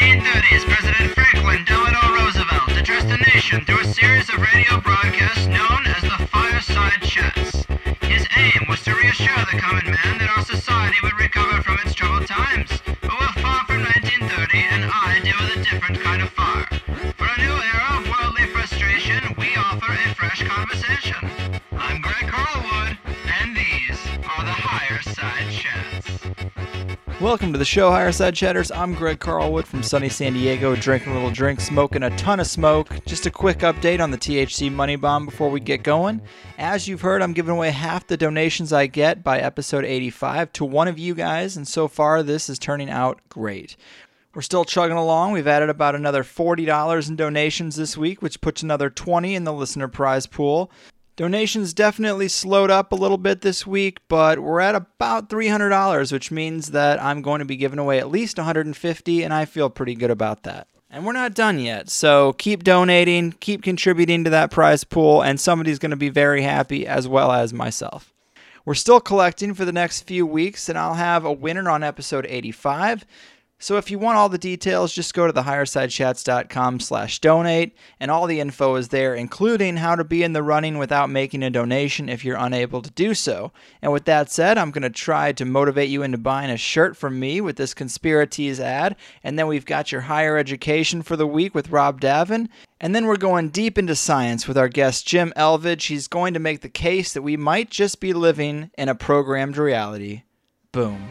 1930s, President Franklin Delano Roosevelt addressed the nation through a series of radio broadcasts known as the Fireside Chats. His aim was to reassure the common man that our society would recover from its troubled times. But we're far from 1930, and I deal with a different kind of fire. For a new era of worldly frustration, we offer a fresh conversation. I'm Greg Carlwood, and these are the Higher Side Chats. Welcome to the show, Higher Side Chatters. I'm Greg Carlwood from sunny San Diego, drinking a little drink, smoking a ton of smoke. Just a quick update on the THC Money Bomb before we get going. As you've heard, I'm giving away half the donations I get by episode 85 to one of you guys, and so far this is turning out great. We're still chugging along. We've added about another $40 in donations this week, which puts another $20 in the listener prize pool. Donations definitely slowed up a little bit this week, but we're at about $300, which means that I'm going to be giving away at least $150, and I feel pretty good about that. And we're not done yet, so keep donating, keep contributing to that prize pool, and somebody's going to be very happy, as well as myself. We're still collecting for the next few weeks, and I'll have a winner on episode 85. So if you want all the details, just go to thehighersidechats.com/donate, and all the info is there, including how to be in the running without making a donation if you're unable to do so. And with that said, I'm going to try to motivate you into buying a shirt from me with this Conspiratees ad, and then we've got your higher education for the week with Rob Davin, and then we're going deep into science with our guest Jim Elvidge. He's going to make the case that we might just be living in a programmed reality. Boom.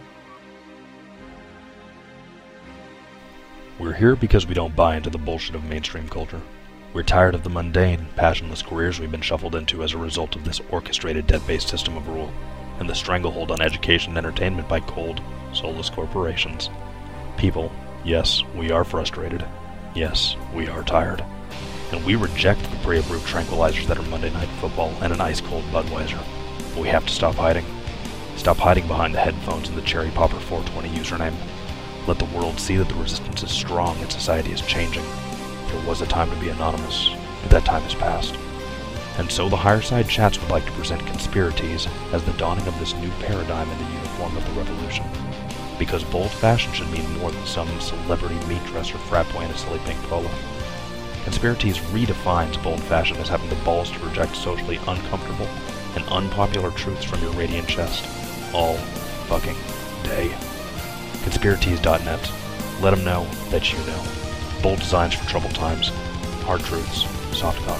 We're here because we don't buy into the bullshit of mainstream culture. We're tired of the mundane, passionless careers we've been shuffled into as a result of this orchestrated debt-based system of rule, and the stranglehold on education and entertainment by cold, soulless corporations. People, yes, we are frustrated. Yes, we are tired. And we reject the Brave Root tranquilizers that are Monday Night Football and an ice-cold Budweiser. But we have to stop hiding. Stop hiding behind the headphones and the Cherry Popper 420 username. Let the world see that the resistance is strong and society is changing. There was a time to be anonymous, but that time has passed. And so the Higher Side Chats would like to present Conspiratees as the dawning of this new paradigm in the uniform of the revolution. Because bold fashion should mean more than some celebrity meat dresser frat boy in a silly pink polo. Conspiratees redefines bold fashion as having the balls to reject socially uncomfortable and unpopular truths from your radiant chest. All fucking day. Conspiratees.net. Let them know that you know. Bold designs for troubled times. Hard truths. Soft cock.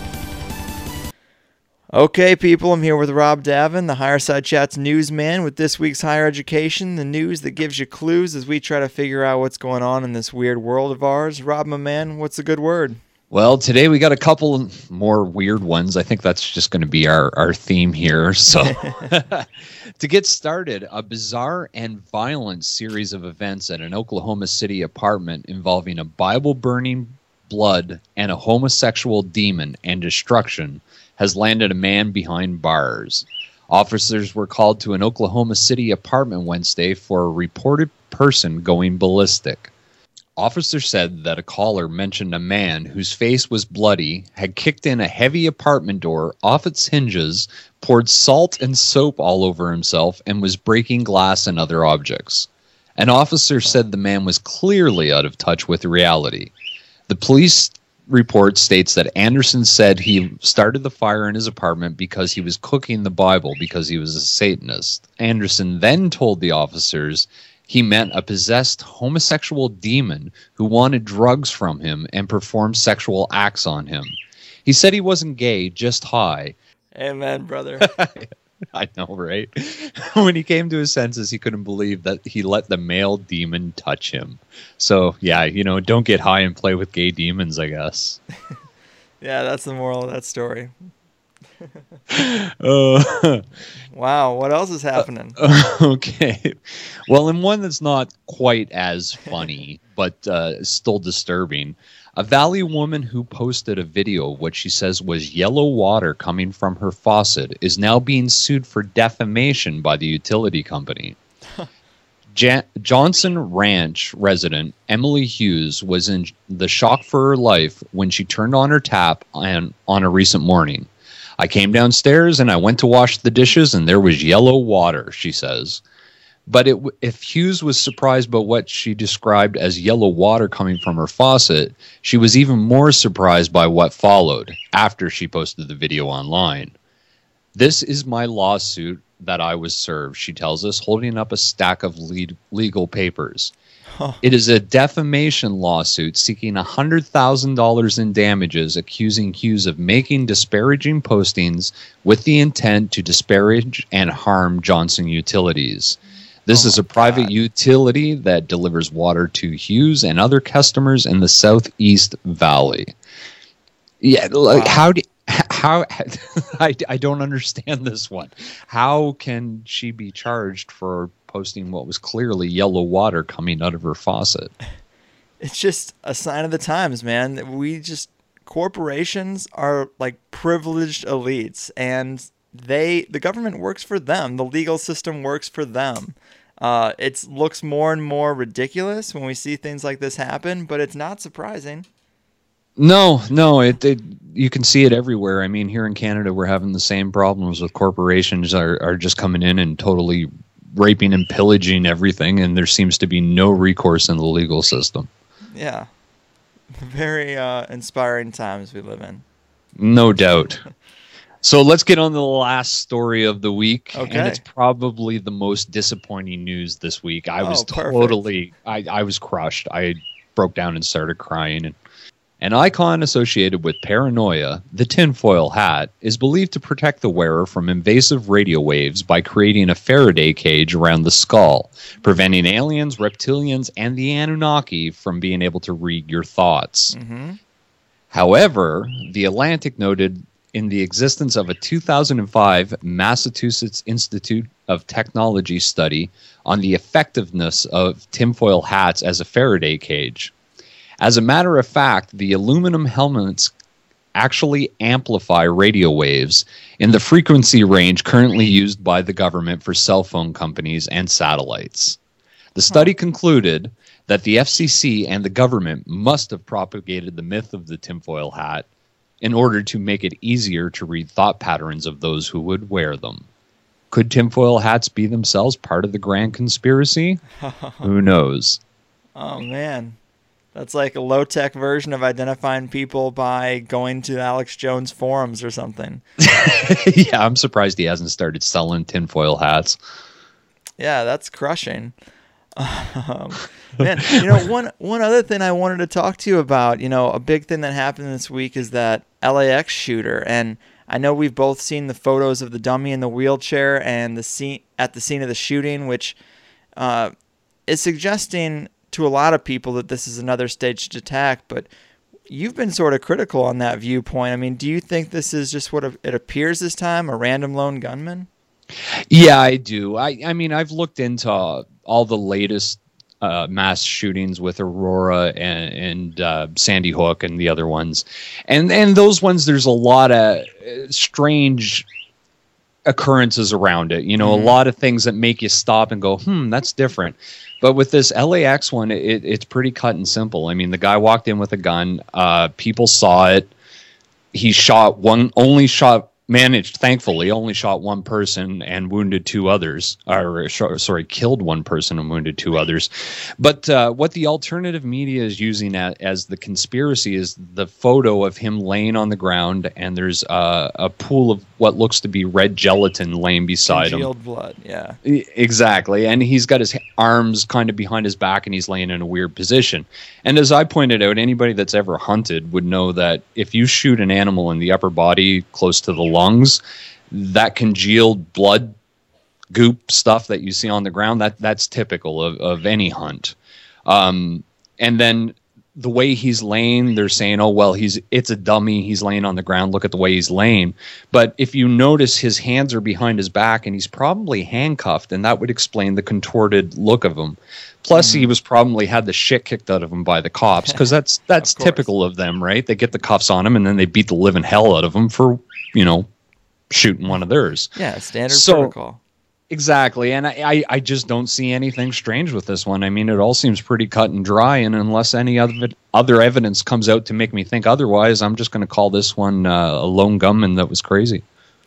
Okay, people, I'm here with Rob Davin, the Higher Side Chats newsman, with this week's Higher Education, the news that gives you clues as we try to figure out what's going on in this weird world of ours. Rob, my man, what's a good word? Well, today we got a couple more weird ones. I think that's just going to be our theme here. So to get started, a bizarre and violent series of events at an Oklahoma City apartment involving a Bible-burning blood and a homosexual demon and destruction has landed a man behind bars. Officers were called to an Oklahoma City apartment Wednesday for a reported person going ballistic. Officers said that a caller mentioned a man whose face was bloody had kicked in a heavy apartment door off its hinges, poured salt and soap all over himself, and was breaking glass and other objects. An officer said the man was clearly out of touch with reality. The police report states that Anderson said he started the fire in his apartment because he was cooking the Bible because he was a Satanist. Anderson then told the officers he meant a possessed homosexual demon who wanted drugs from him and performed sexual acts on him. He said he wasn't gay, just high. Amen, brother. I know, right? When he came to his senses, he couldn't believe that he let the male demon touch him. So, yeah, don't get high and play with gay demons, I guess. Yeah, that's the moral of that story. Wow, what else is happening? Okay. Well, in one that's not quite as funny, but still disturbing, a Valley woman who posted a video of what she says was yellow water coming from her faucet is now being sued for defamation by the utility company. Johnson Ranch resident Emily Hughes was in the shock for her life when she turned on her tap on a recent morning. I came downstairs and I went to wash the dishes and there was yellow water, she says. But if Hughes was surprised by what she described as yellow water coming from her faucet, she was even more surprised by what followed after she posted the video online. "This is my lawsuit that I was served," she tells us, holding up a stack of legal papers. It is a defamation lawsuit seeking $100,000 in damages, accusing Hughes of making disparaging postings with the intent to disparage and harm Johnson Utilities. This is a private utility that delivers water to Hughes and other customers in the Southeast Valley. Yeah, like how I don't understand this one. How can she be charged for posting what was clearly yellow water coming out of her faucet? It's just a sign of the times, man. Corporations are like privileged elites, and the government works for them. The legal system works for them. It looks more and more ridiculous when we see things like this happen, but it's not surprising. No, you can see it everywhere. I mean, here in Canada, we're having the same problems with corporations are just coming in and totally raping and pillaging everything, and there seems to be no recourse in the legal system. Yeah. Very inspiring times we live in. No doubt. So let's get on to the last story of the week. Okay. And it's probably the most disappointing news this week. I was crushed. I broke down and started crying. An icon associated with paranoia, the tinfoil hat, is believed to protect the wearer from invasive radio waves by creating a Faraday cage around the skull, preventing aliens, reptilians, and the Anunnaki from being able to read your thoughts. Mm-hmm. However, The Atlantic noted in the existence of a 2005 Massachusetts Institute of Technology study on the effectiveness of tinfoil hats as a Faraday cage. As a matter of fact, the aluminum helmets actually amplify radio waves in the frequency range currently used by the government for cell phone companies and satellites. The study concluded that the FCC and the government must have propagated the myth of the tinfoil hat in order to make it easier to read thought patterns of those who would wear them. Could tinfoil hats be themselves part of the grand conspiracy? Who knows? Oh, man. That's like a low-tech version of identifying people by going to Alex Jones forums or something. Yeah, I'm surprised he hasn't started selling tinfoil hats. Yeah, that's crushing. Man, one other thing I wanted to talk to you about, a big thing that happened this week is that LAX shooter. And I know we've both seen the photos of the dummy in the wheelchair and the scene of the shooting, which is suggesting to a lot of people that this is another staged attack, but you've been sort of critical on that viewpoint. I mean, do you think this is just what it appears this time, a random lone gunman? Yeah, I do. I mean, I've looked into all the latest mass shootings with Aurora and Sandy Hook and the other ones. And those ones, there's a lot of strange occurrences around it. A lot of things that make you stop and go, that's different. But with this LAX one, it's pretty cut and simple. I mean, the guy walked in with a gun. People saw it. He thankfully only shot one person and wounded two others. Killed one person and wounded two others. But what the alternative media is using as the conspiracy is the photo of him laying on the ground, and there's a pool of what looks to be red gelatin laying beside him. Congealed blood, yeah. Exactly. And he's got his arms kind of behind his back, and he's laying in a weird position. And as I pointed out, anybody that's ever hunted would know that if you shoot an animal in the upper body close to the lungs, that congealed blood goop stuff that you see on the ground, that's typical of any hunt. And then the way he's laying, they're saying, oh, well, it's a dummy. He's laying on the ground. Look at the way he's laying. But if you notice, his hands are behind his back, and he's probably handcuffed, and that would explain the contorted look of him. Plus, he was probably had the shit kicked out of him by the cops, because that's typical of them, right? They get the cuffs on him, and then they beat the living hell out of him for, shooting one of theirs. Yeah, standard protocol. Exactly, and I just don't see anything strange with this one. I mean, it all seems pretty cut and dry, and unless any other evidence comes out to make me think otherwise, I'm just going to call this one a lone gunman that was crazy.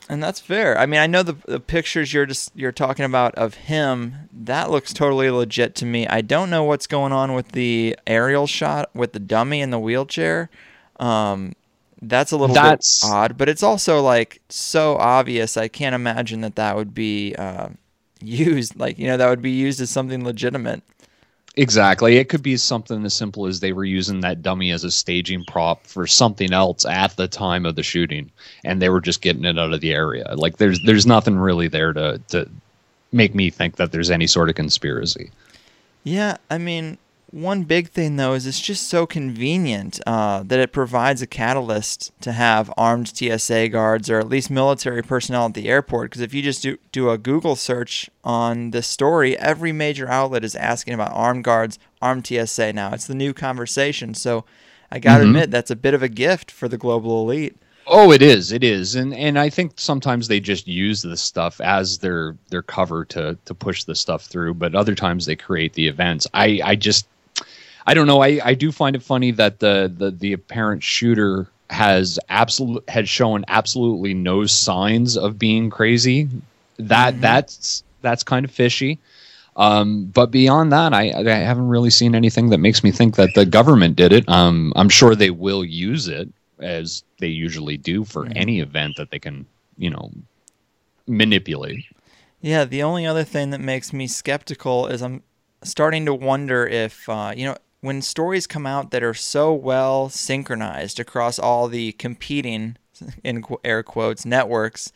And that's fair. I mean, I know the pictures you're talking about of him, that looks totally legit to me. I don't know what's going on with the aerial shot with the dummy in the wheelchair. That's a little bit odd, but it's also like so obvious. I can't imagine that would be used, like, that would be used as something legitimate. Exactly. It could be something as simple as they were using that dummy as a staging prop for something else at the time of the shooting, and they were just getting it out of the area. Like, there's nothing really there to make me think that there's any sort of conspiracy. Yeah, I mean, one big thing, though, is it's just so convenient that it provides a catalyst to have armed TSA guards or at least military personnel at the airport. Because if you just do a Google search on this story, every major outlet is asking about armed guards, armed TSA now. It's the new conversation. So I got to admit, that's a bit of a gift for the global elite. Oh, it is. It is. And I think sometimes they just use this stuff as their cover to push the stuff through. But other times they create the events. I don't know. I do find it funny that the apparent shooter has shown absolutely no signs of being crazy. That's kind of fishy. But beyond that, I haven't really seen anything that makes me think that the government did it. I'm sure they will use it, as they usually do for any event that they can, manipulate. Yeah, the only other thing that makes me skeptical is I'm starting to wonder if, when stories come out that are so well synchronized across all the competing, in air quotes, networks,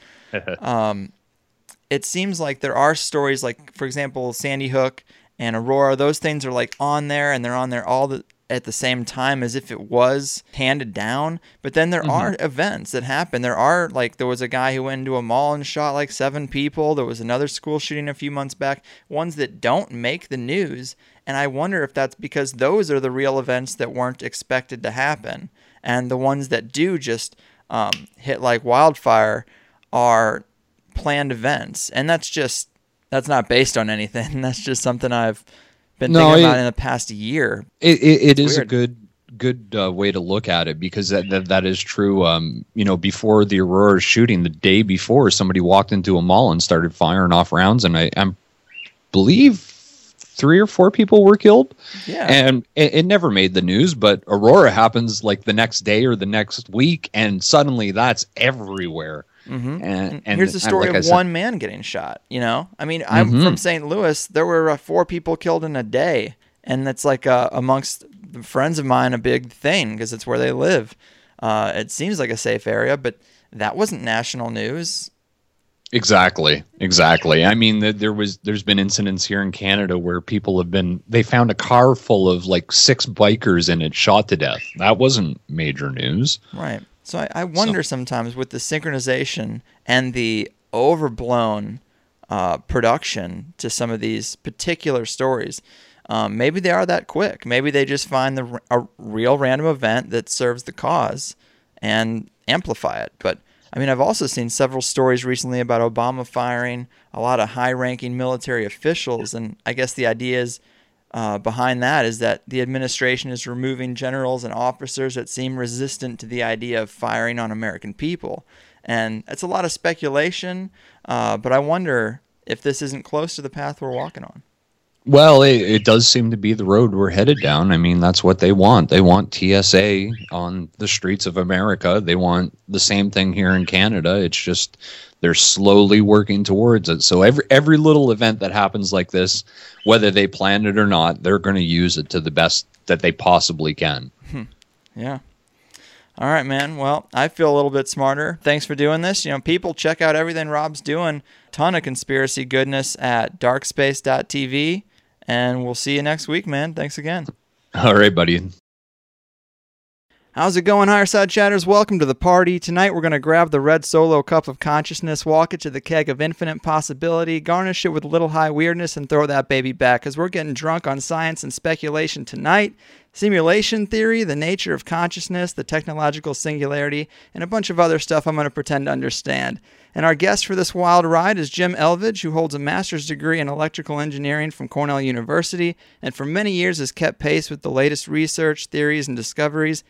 it seems like there are stories like, for example, Sandy Hook and Aurora. Those things are like on there, and they're on there at the same time as if it was handed down. But then there are events that happen. There was a guy who went into a mall and shot like 7 people. There was another school shooting a few months back, ones that don't make the news. And I wonder if that's because those are the real events that weren't expected to happen. And the ones that do just hit like wildfire are planned events. And that's not based on anything. That's just something I've been thinking about in the past year. It is weird. A good way to look at it, because that is true. Before the Aurora shooting, the day before, somebody walked into a mall and started firing off rounds, and I believe 3 or 4 people were killed. Yeah. And it never made the news, but Aurora happens like the next day or the next week, and suddenly that's everywhere. Mm-hmm. And here's the story of one man getting shot. I mean, I'm from St. Louis. There were 4 people killed in a day, and that's like amongst friends of mine a big thing because it's where they live. It seems like a safe area, but that wasn't national news. Exactly. I mean, there's been incidents here in Canada where people they found a car full of like 6 bikers in it, shot to death. That wasn't major news. Right. So I wonder sometimes with the synchronization and the overblown production to some of these particular stories, maybe they are that quick. Maybe they just find a real random event that serves the cause and amplify it. But I mean, I've also seen several stories recently about Obama firing a lot of high-ranking military officials, and I guess the idea is behind that is that the administration is removing generals and officers that seem resistant to the idea of firing on American people. And it's a lot of speculation, but I wonder if this isn't close to the path we're walking on. Well, it does seem to be the road we're headed down. I mean, that's what they want. They want TSA on the streets of America. They want the same thing here in Canada. It's just they're slowly working towards it. So every little event that happens like this, whether they planned it or not, they're going to use it to the best that they possibly can. Yeah. All right, man. Well, I feel a little bit smarter. Thanks for doing this. People, check out everything Rob's doing. Ton of conspiracy goodness at darkspace.tv. And we'll see you next week, man. Thanks again. All right, buddy. How's it going, Higher Side Chatters? Welcome to the party. Tonight we're going to grab the red Solo cup of consciousness, walk it to the keg of infinite possibility, garnish it with a little high weirdness, and throw that baby back, because we're getting drunk on science and speculation tonight, simulation theory, the nature of consciousness, the technological singularity, and a bunch of other stuff I'm going to pretend to understand. And our guest for this wild ride is Jim Elvidge, who holds a master's degree in electrical engineering from Cornell University, and for many years has kept pace with the latest research, theories, and discoveries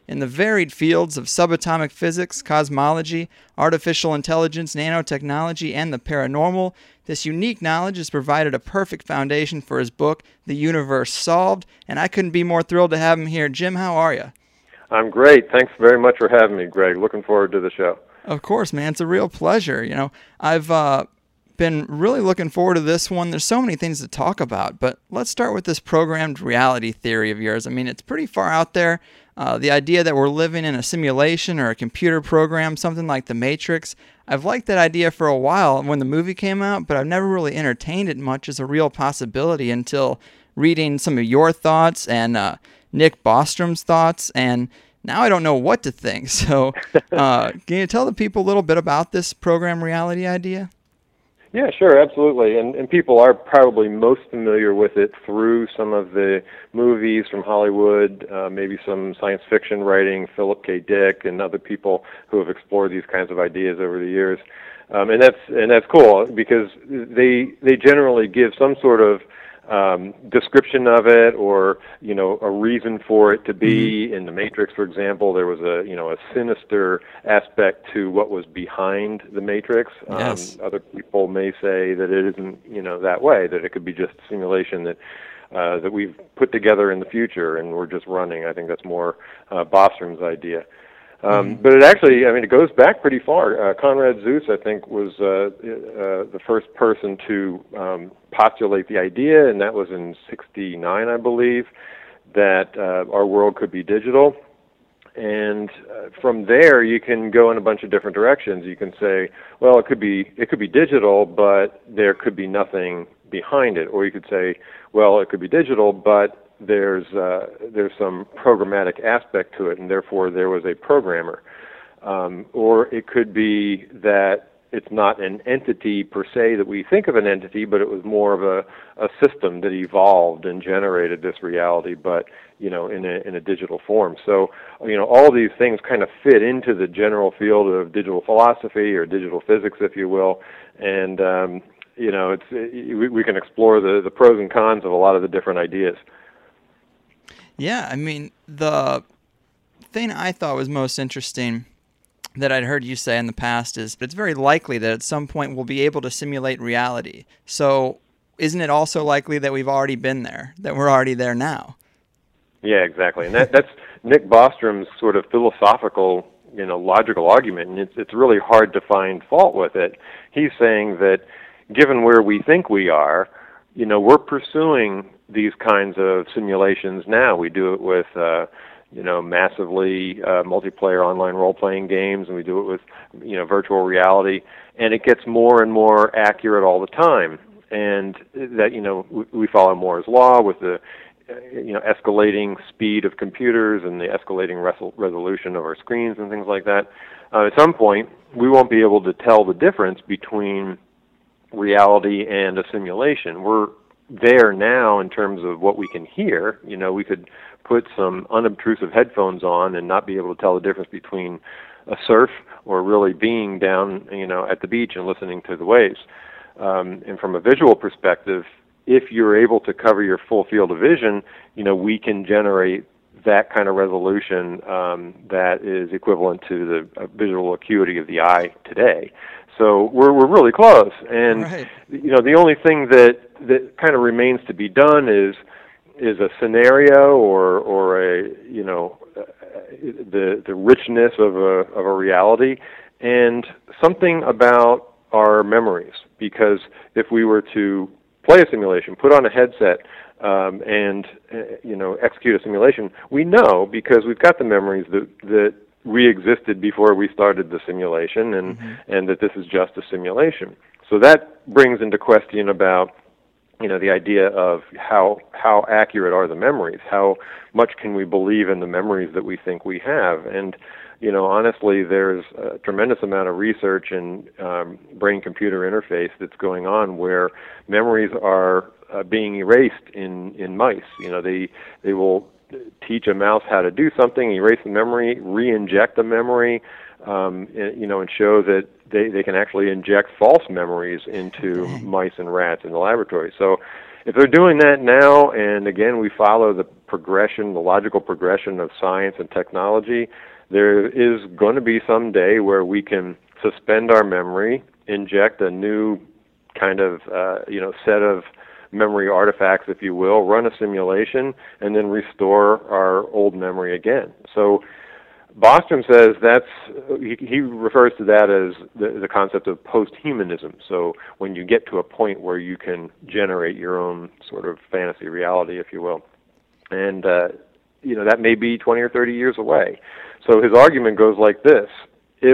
In the varied fields of subatomic physics, cosmology, artificial intelligence, nanotechnology, and the paranormal, this unique knowledge has provided a perfect foundation for his book, The Universe Solved, and I couldn't be more thrilled to have him here. Jim, how are you? I'm great. Thanks very much for having me, Greg. Looking forward to the show. Of course, man. It's a real pleasure. You know, I've been really looking forward to this one. There's so many things to talk about, but let's start with this programmed reality theory of yours. I mean, it's pretty far out there. The idea that we're living in a simulation or a computer program, something like The Matrix. I've liked that idea for a while when the movie came out, but I've never really entertained it much as a real possibility until reading some of your thoughts and Nick Bostrom's thoughts, and now I don't know what to think. So can you tell the people a little bit about this program reality idea? Yeah, sure, absolutely. And people are probably most familiar with it through some of the movies from Hollywood, maybe some science fiction writing, Philip K. Dick and other people who have explored these kinds of ideas over the years. And that's cool because they generally give some sort of description of it, or a reason for it to be. In The Matrix, for example, there was a sinister aspect to what was behind the Matrix. Yes. Other people may say that it isn't that way, that it could be just a simulation that we've put together in the future and we're just running. I think that's more Bostrom's idea. But it actually, it goes back pretty far. Conrad Zuse, I think, was the first person to postulate the idea, and that was in '69, I believe, that our world could be digital. And from there, you can go in a bunch of different directions. You can say, well, it could be digital, but there could be nothing behind it. Or you could say, well, it could be digital, but there's some programmatic aspect to it, and therefore there was a programmer. Or it could be that it's not an entity per se that we think of an entity, but it was more of a system that evolved and generated this reality, but in a digital form. So all these things kind of fit into the general field of digital philosophy or digital physics, if you will, and we can explore the pros and cons of a lot of the different ideas. Yeah, the thing I thought was most interesting that I'd heard you say in the past is it's very likely that at some point we'll be able to simulate reality. So isn't it also likely that we've already been there, that we're already there now? Yeah, exactly. And that's Nick Bostrom's sort of philosophical, logical argument, and it's really hard to find fault with it. He's saying that given where we think we are, we're pursuing these kinds of simulations now. We do it with massively multiplayer online role-playing games, and we do it with virtual reality, and it gets more and more accurate all the time. And that we follow Moore's law with the escalating speed of computers and the escalating resolution of our screens and things like that. At some point, we won't be able to tell the difference between reality and a simulation. We're there now in terms of what we can hear. We could put some unobtrusive headphones on and not be able to tell the difference between a surf or really being down, at the beach and listening to the waves. And from a visual perspective, if you're able to cover your full field of vision, we can generate that kind of resolution that is equivalent to the visual acuity of the eye today. So we're really close, and right. The only thing that kind of remains to be done is a scenario or a the richness of a reality, and something about our memories. Because if we were to play a simulation, put on a headset, and execute a simulation, we know because we've got the memories that we existed before we started the simulation, and that this is just a simulation. So that brings into question about the idea of how accurate are the memories, how much can we believe in the memories that we think we have. And honestly, there's a tremendous amount of research in brain-computer interface that's going on where memories are being erased in mice. They will teach a mouse how to do something, erase the memory, re-inject the memory, and show that they can actually inject false memories into mice and rats in the laboratory. So, if they're doing that now, and again we follow the logical progression of science and technology, there is going to be some day where we can suspend our memory, inject a new kind of set of memory artifacts, if you will, run a simulation, and then restore our old memory again. So Bostrom says he refers to that as the concept of post-humanism. So when you get to a point where you can generate your own sort of fantasy reality, if you will, and that may be 20 or 30 years away. So his argument goes like this: if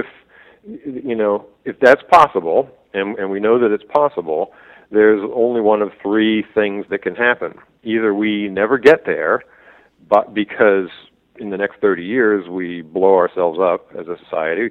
that's possible, and we know that it's possible, there's only one of three things that can happen. Either we never get there, but because in the next 30 years we blow ourselves up as a society,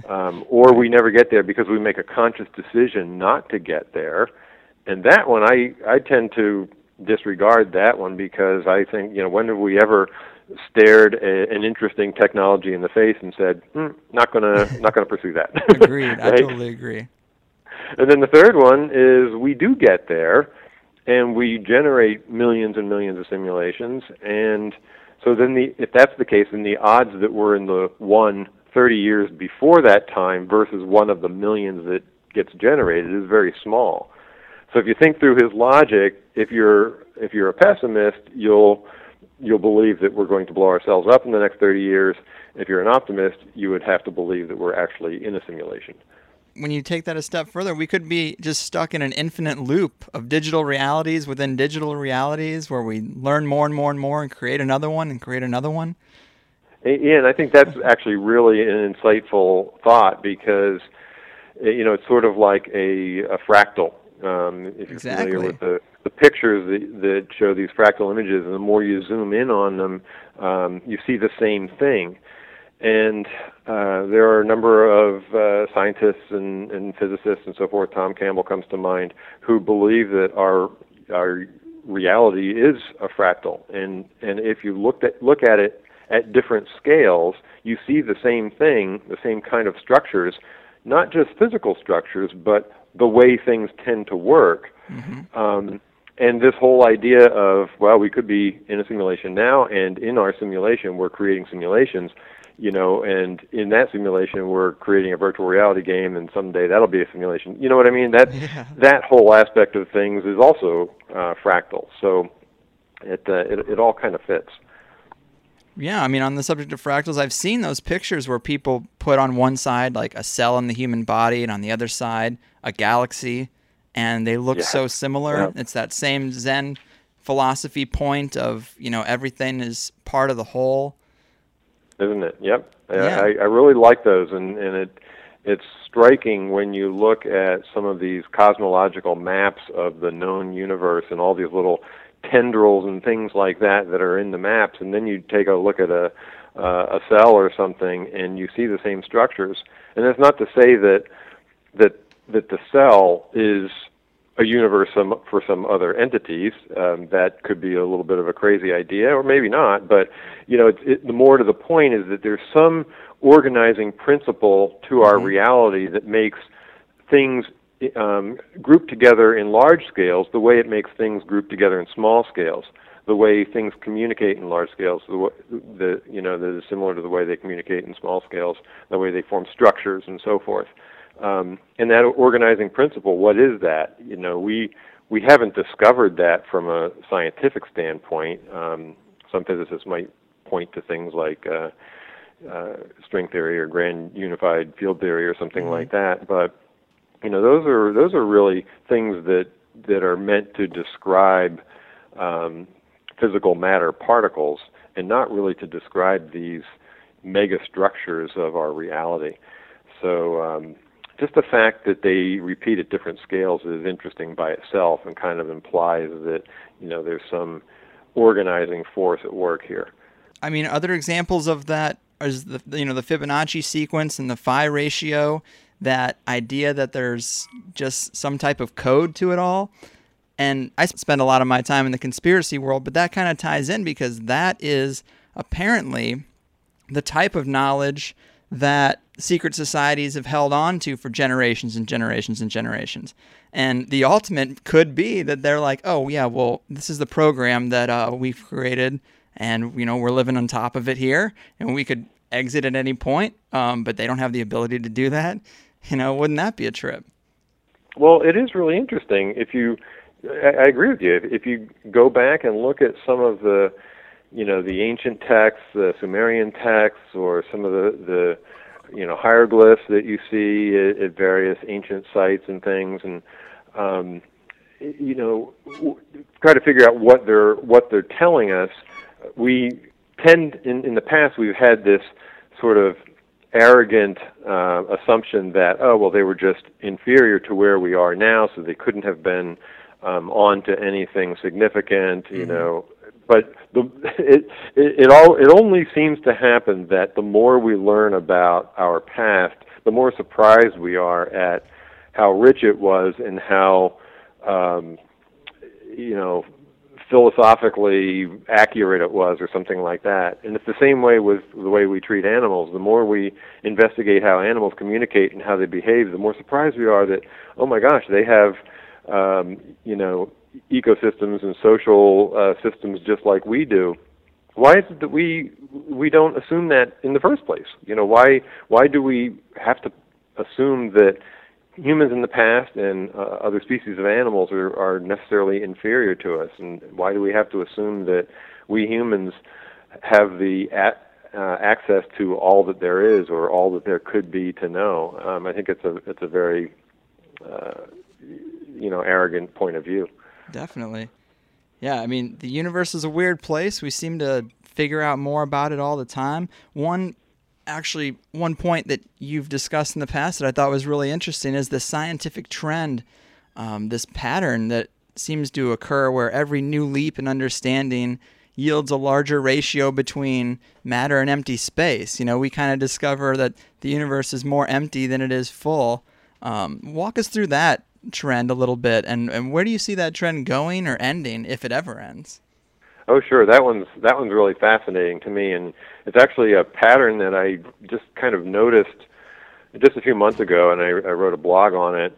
or we never get there because we make a conscious decision not to get there. And that one, I tend to disregard that one, because I think, when have we ever stared an interesting technology in the face and said, not gonna pursue that. Agreed. Right? I totally agree. And then the third one is we do get there, and we generate millions and millions of simulations, and so then if that's the case, then the odds that we're in the 30 years before that time versus one of the millions that gets generated is very small. So if you think through his logic, if you're a pessimist, you'll believe that we're going to blow ourselves up in the next 30 years. If you're an optimist, you would have to believe that we're actually in a simulation. When you take that a step further, we could be just stuck in an infinite loop of digital realities within digital realities where we learn more and more and more and create another one and create another one. Ian, I think that's actually really an insightful thought, because it's sort of like a fractal. If you're familiar with the pictures that show these fractal images, and the more you zoom in on them, you see the same thing. And there are a number of scientists and physicists and so forth, Tom Campbell comes to mind, who believe that our reality is a fractal. And if you look at it at different scales, you see the same thing, the same kind of structures, not just physical structures, but the way things tend to work. Mm-hmm. And this whole idea of, we could be in a simulation now, and in our simulation we're creating simulations, and in that simulation we're creating a virtual reality game, and someday that'll be a simulation. You know what I mean? That whole aspect of things is also fractal. So it all kind of fits. Yeah, I mean, on the subject of fractals, I've seen those pictures where people put on one side like a cell in the human body, and on the other side a galaxy, and they look so similar. Yeah. It's that same Zen philosophy point of, everything is part of the whole. Isn't it? Yep. Yeah. I really like those, and it's striking when you look at some of these cosmological maps of the known universe and all these little tendrils and things like that are in the maps, and then you take a look at a cell or something, and you see the same structures. And that's not to say that the cell is a universe for some other entities. That could be a little bit of a crazy idea, or maybe not. But the more to the point is that there's some organizing principle to our reality that makes things grouped together in large scales the way it makes things grouped together in small scales. The way things communicate in large scales, that is similar to the way they communicate in small scales, the way they form structures and so forth. And that organizing principle, what is that? We haven't discovered that from a scientific standpoint. Some physicists might point to things like string theory or grand unified field theory or something like that. But those are really things that are meant to describe physical matter particles, and not really to describe these mega structures of our reality. So just the fact that they repeat at different scales is interesting by itself, and kind of implies that there's some organizing force at work here. I mean, other examples of that is the Fibonacci sequence and the phi ratio. That idea that there's just some type of code to it all. And I spend a lot of my time in the conspiracy world, but that kind of ties in, because that is apparently the type of knowledge that secret societies have held on to for generations and generations and generations. And the ultimate could be that they're like, oh, yeah, well, this is the program that we've created, and, we're living on top of it here, and we could exit at any point, but they don't have the ability to do that. Wouldn't that be a trip? Well, it is really interesting. I agree with you. If you go back and look at some of the ancient texts, the Sumerian texts, or some of the hieroglyphs that you see at various ancient sites and things, and try to figure out what they're telling us. We tend, in the past, we've had this sort of arrogant assumption that, oh, well, they were just inferior to where we are now, so they couldn't have been on to anything significant, But it only seems to happen that the more we learn about our past, the more surprised we are at how rich it was and how philosophically accurate it was, or something like that. And it's the same way with the way we treat animals. The more we investigate how animals communicate and how they behave, the more surprised we are that, oh my gosh, they have ecosystems and social systems just like we do. Why is it that we don't assume that in the first place? Why do we have to assume that humans in the past and other species of animals are necessarily inferior to us? And why do we have to assume that we humans have the access to all that there is, or all that there could be to know? I think it's a very arrogant point of view. Definitely. Yeah, I mean, the universe is a weird place. We seem to figure out more about it all the time. One point that you've discussed in the past that I thought was really interesting is the scientific trend, this pattern that seems to occur where every new leap in understanding yields a larger ratio between matter and empty space. We kind of discover that the universe is more empty than it is full. Walk us through that trend a little bit, and where do you see that trend going or ending, if it ever ends? Oh, sure. That one's really fascinating to me, and it's actually a pattern that I just kind of noticed just a few months ago, and I wrote a blog on it.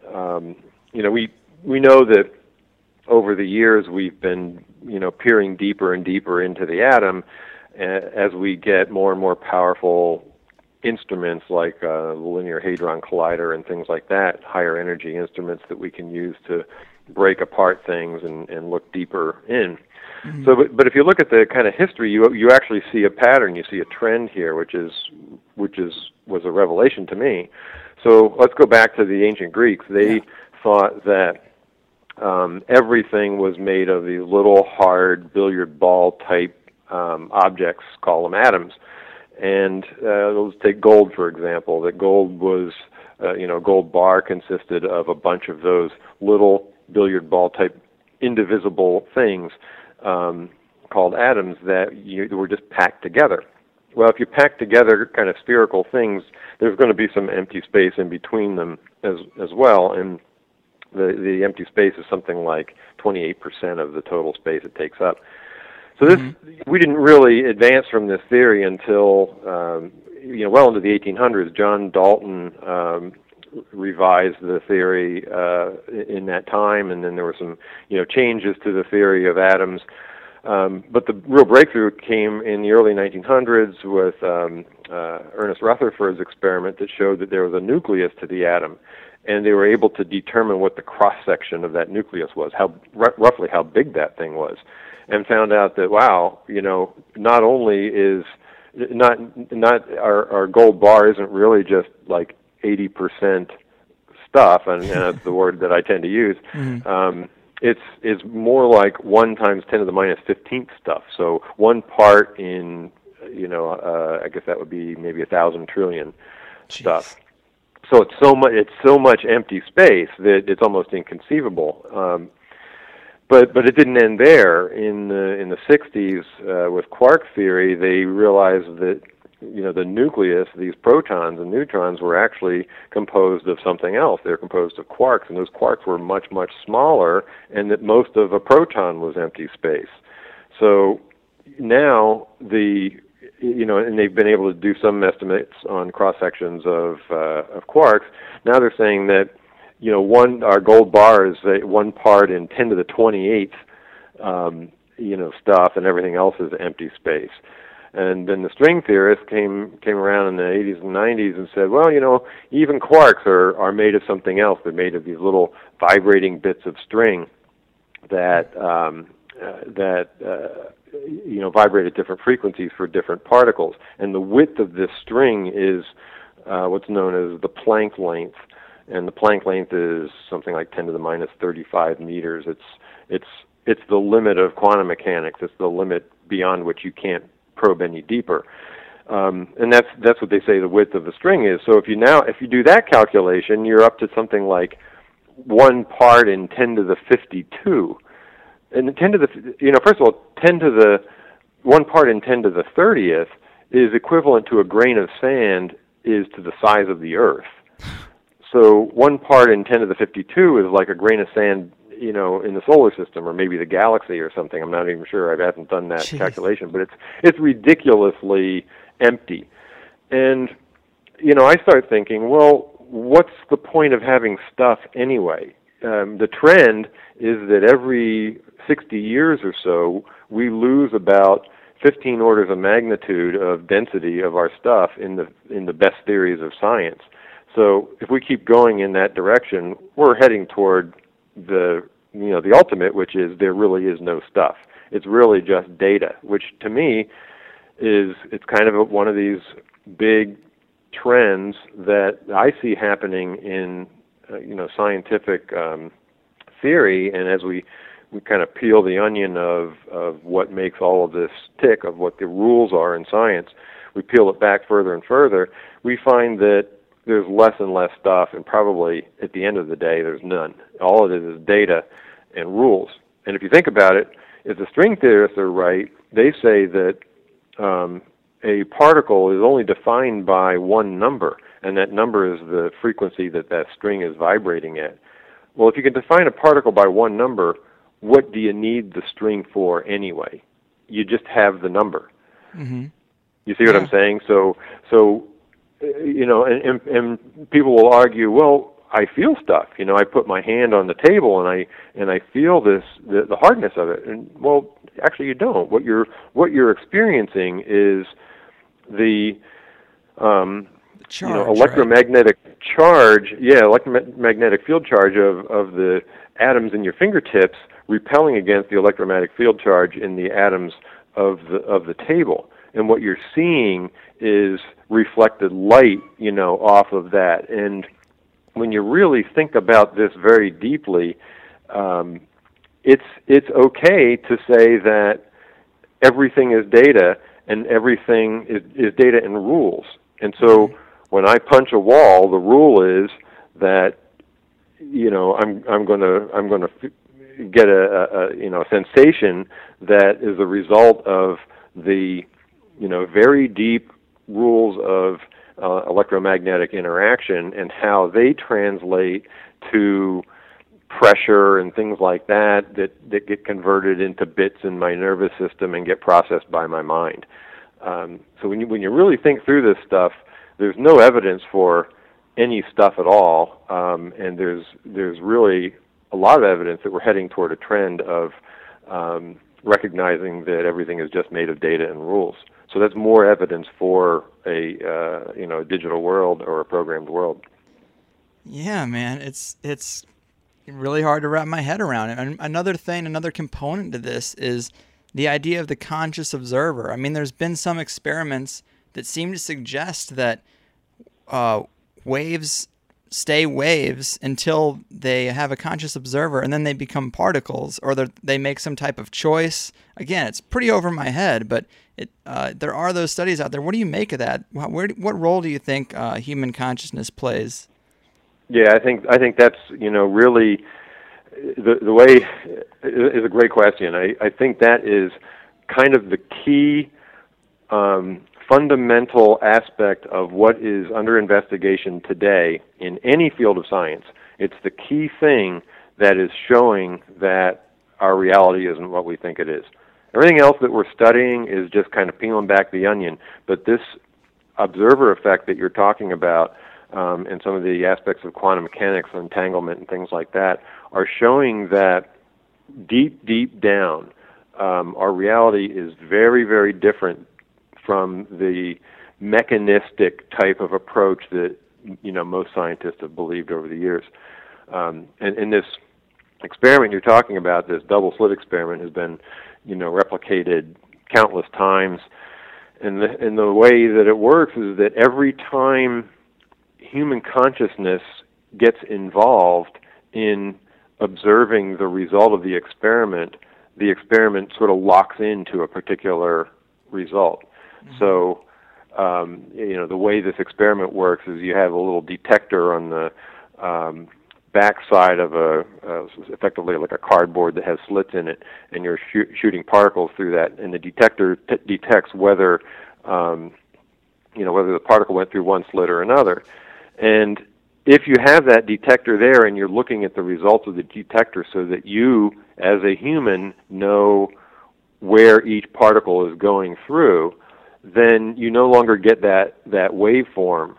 We know that over the years we've been peering deeper and deeper into the atom as we get more and more powerful instruments like the Linear Hadron Collider and things like that, higher energy instruments that we can use to break apart things and look deeper in. Mm-hmm. So, but if you look at the kind of history, you actually see a pattern. You see a trend here, which was a revelation to me. So let's go back to the ancient Greeks. They thought that everything was made of these little hard billiard ball type objects, call them atoms. And let's take gold, for example. That gold was, gold bar consisted of a bunch of those little billiard ball type indivisible things called atoms that were just packed together. Well, if you pack together kind of spherical things, there's going to be some empty space in between them as well. And the empty space is something like 28% of the total space it takes up. So we didn't really advance from this theory until, well into the 1800s. John Dalton revised the theory in that time, and then there were some, changes to the theory of atoms. But the real breakthrough came in the early 1900s with Ernest Rutherford's experiment that showed that there was a nucleus to the atom, and they were able to determine what the cross-section of that nucleus was, roughly how big that thing was. And found out that, wow, not only is not our gold bar isn't really just like 80% stuff, and that's the word that I tend to use. Mm-hmm. It's more like 1 times 10 to the minus 15th stuff. So 1 part in, I guess that would be maybe 1,000 trillion stuff. So it's so much empty space that it's almost inconceivable. But it didn't end there. In the 60s, with quark theory, they realized that the nucleus, these protons and neutrons, were actually composed of something else. They're composed of quarks, and those quarks were much, much smaller, and that most of a proton was empty space. So now the and they've been able to do some estimates on cross sections of quarks. Now they're saying that our gold bar is 1 part in 10 to the 28th, stuff, and everything else is empty space. And then the string theorists came around in the 80s and 90s and said, well, even quarks are made of something else. They're made of these little vibrating bits of string that vibrate at different frequencies for different particles. And the width of this string is what's known as the Planck length. And the Planck length is something like 10 to the minus 35 meters. It's the limit of quantum mechanics. It's the limit beyond which you can't probe any deeper. And that's what they say the width of the string is. So if you do that calculation, you're up to something like 1 part in 10 to the 52. And the 10 to the, first of all, 1 part in 10 to the 30th is equivalent to a grain of sand is to the size of the Earth. So 1 part in 10 to the 52 is like a grain of sand, in the solar system, or maybe the galaxy or something. I'm not even sure. I haven't done that calculation, but it's ridiculously empty. And I start thinking, well, what's the point of having stuff anyway? The trend is that every 60 years or so, we lose about 15 orders of magnitude of density of our stuff in the best theories of science. So if we keep going in that direction, we're heading toward the ultimate, which is there really is no stuff. It's really just data, which to me it's kind of one of these big trends that I see happening in scientific theory. And as we kind of peel the onion of what makes all of this tick, of what the rules are in science, we peel it back further and further, we find that there's less and less stuff, and probably at the end of the day, there's none. All it is data and rules. And if you think about it, if the string theorists are right, they say that a particle is only defined by one number, and that number is the frequency that string is vibrating at. Well, if you can define a particle by one number, what do you need the string for anyway? You just have the number. Mm-hmm. You see what I'm saying? So and people will argue, well, I feel stuff. I put my hand on the table and I feel the hardness of it. And well, actually, you don't. What you're experiencing is the charge, electromagnetic charge. Yeah, electromagnetic field charge of the atoms in your fingertips repelling against the electromagnetic field charge in the atoms of the table. And what you're seeing is reflected light, off of that. And when you really think about this very deeply, it's okay to say that everything is data and everything is data and rules. And so when I punch a wall, the rule is that I'm going to get a sensation that is a result of the very deep rules of electromagnetic interaction and how they translate to pressure and things like that get converted into bits in my nervous system and get processed by my mind. So when you really think through this stuff, there's no evidence for any stuff at all, and there's really a lot of evidence that we're heading toward a trend of recognizing that everything is just made of data and rules. So that's more evidence for a digital world or a programmed world. Yeah, man, it's really hard to wrap my head around it. And another component to this is the idea of the conscious observer. I mean, there's been some experiments that seem to suggest that waves stay waves until they have a conscious observer, and then they become particles, or they make some type of choice. Again, it's pretty over my head, but there are those studies out there. What do you make of that? What role do you think human consciousness plays? Yeah, I think that's really the way is a great question. I think that is kind of the key fundamental aspect of what is under investigation today in any field of science. It's the key thing that is showing that our reality isn't what we think it is. Everything else that we're studying is just kind of peeling back the onion. But this observer effect that you're talking about, and some of the aspects of quantum mechanics, entanglement, and things like that, are showing that deep, deep down, our reality is very, very different from the mechanistic type of approach that most scientists have believed over the years. And this experiment you're talking about, this double slit experiment, has been replicated countless times. And the way that it works is that every time human consciousness gets involved in observing the result of the experiment sort of locks into a particular result. Mm-hmm. So, the way this experiment works is you have a little detector on the backside of effectively like a cardboard that has slits in it, and you're shooting particles through that, and the detector detects whether whether the particle went through one slit or another. And if you have that detector there and you're looking at the results of the detector so that you, as a human, know where each particle is going through, then you no longer get that waveform.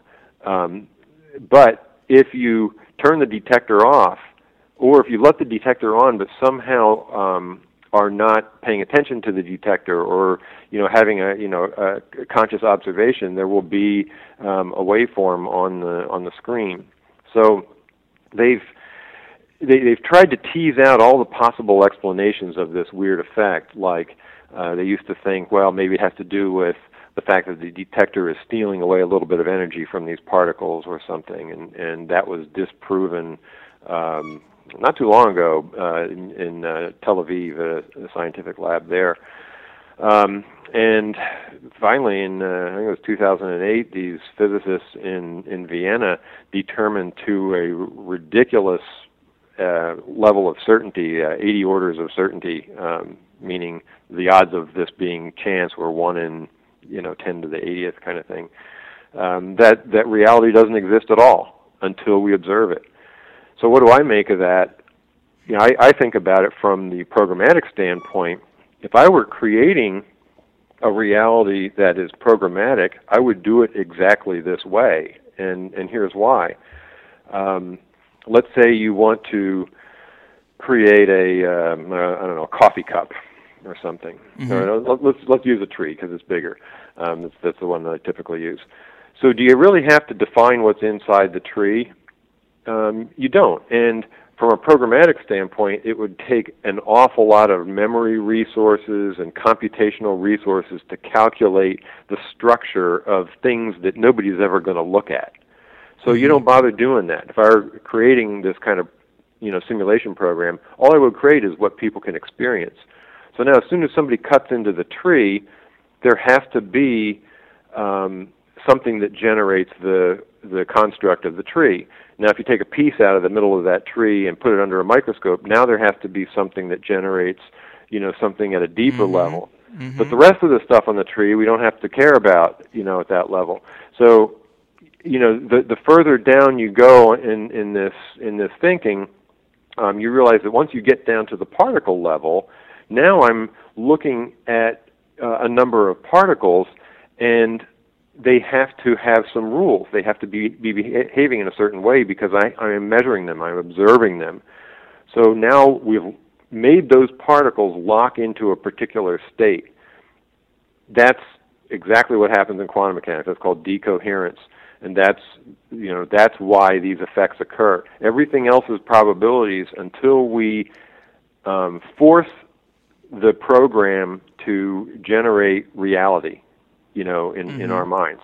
But if you turn the detector off, or if you let the detector on but somehow are not paying attention to the detector, or having a conscious observation, there will be a waveform on the screen. So they've tried to tease out all the possible explanations of this weird effect. Like they used to think, well, maybe it has to do with the fact that the detector is stealing away a little bit of energy from these particles or something, and that was disproven not too long ago in Tel Aviv, a scientific lab there. And finally, in I think it was 2008, these physicists in Vienna determined to a ridiculous level of certainty, 80 orders of certainty, meaning the odds of this being chance were 1 in 10 to the 80th kind of thing, that reality doesn't exist at all until we observe it. So what do I make of that? I think about it from the programmatic standpoint. If I were creating a reality that is programmatic, I would do it exactly this way, and here's why. Let's say you want to create a coffee cup or something. Mm-hmm. Let's use a tree because it's bigger. That's the one that I typically use. So do you really have to define what's inside the tree? You don't. And from a programmatic standpoint, it would take an awful lot of memory resources and computational resources to calculate the structure of things that nobody's ever going to look at. So you don't bother doing that. If I were creating this kind of simulation program, all I would create is what people can experience. So now as soon as somebody cuts into the tree, there has to be something that generates the construct of the tree. Now if you take a piece out of the middle of that tree and put it under a microscope, now there has to be something that generates something at a deeper level. Mm-hmm. But the rest of the stuff on the tree we don't have to care about at that level. So the further down you go in this thinking, you realize that once you get down to the particle level, now I'm looking at a number of particles, and they have to have some rules. They have to be behaving in a certain way because I am measuring them, I'm observing them. So now we've made those particles lock into a particular state. That's exactly what happens in quantum mechanics. That's called decoherence. And that's why these effects occur. Everything else is probabilities until we force the program to generate reality, in our minds.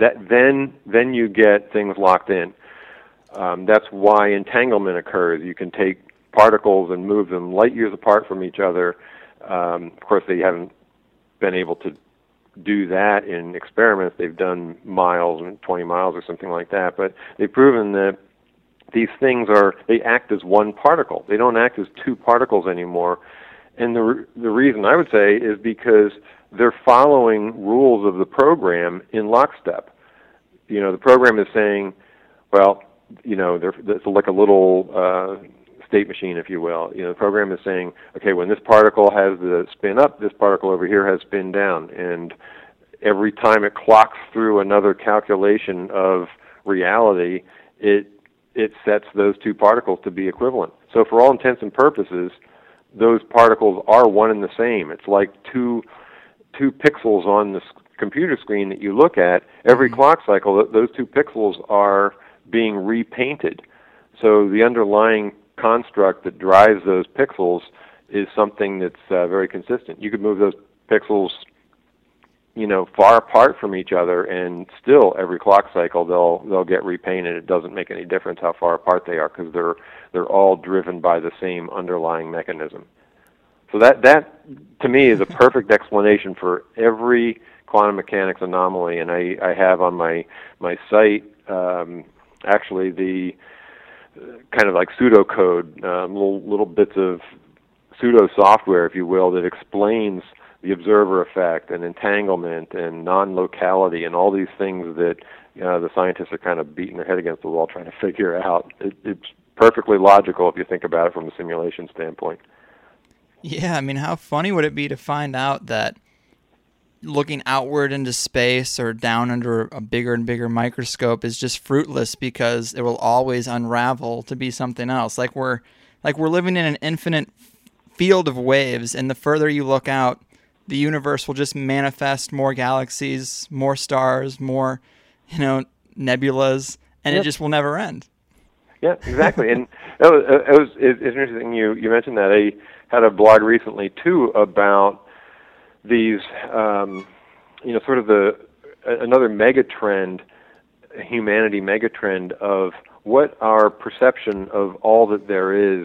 Then you get things locked in. That's why entanglement occurs. You can take particles and move them light years apart from each other. Of course, they haven't been able to do that in experiments. They've done miles and 20 miles or something like that, but they've proven that these things they act as one particle. They don't act as two particles anymore. And the reason I would say is because they're following rules of the program in lockstep. The program is saying, well, there's like a little state machine, if you will. The program is saying, okay, when this particle has the spin up, this particle over here has spin down, and every time it clocks through another calculation of reality, it sets those two particles to be equivalent. So for all intents and purposes, those particles are one and the same. It's like two pixels on the computer screen that you look at. Every clock cycle, those 2 pixels are being repainted. So the underlying construct that drives those pixels is something that's very consistent. You could move those pixels, far apart from each other, and still every clock cycle they'll get repainted. It doesn't make any difference how far apart they are, because they're all driven by the same underlying mechanism. So that to me is a perfect explanation for every quantum mechanics anomaly, and I have on my site actually the kind of like pseudocode, little bits of pseudo software, if you will, that explains the observer effect and entanglement and non-locality and all these things that the scientists are kind of beating their head against the wall trying to figure out. It's perfectly logical if you think about it from a simulation standpoint. Yeah, I mean, how funny would it be to find out that looking outward into space or down under a bigger and bigger microscope is just fruitless, because it will always unravel to be something else. Like we're living in an infinite field of waves, and the further you look out, the universe will just manifest more galaxies, more stars, more, nebulas, and Yep. it just will never end. Yeah, exactly. And it's interesting you mentioned that. I had a blog recently too about these, sort of another megatrend, humanity megatrend of what our perception of all that there is,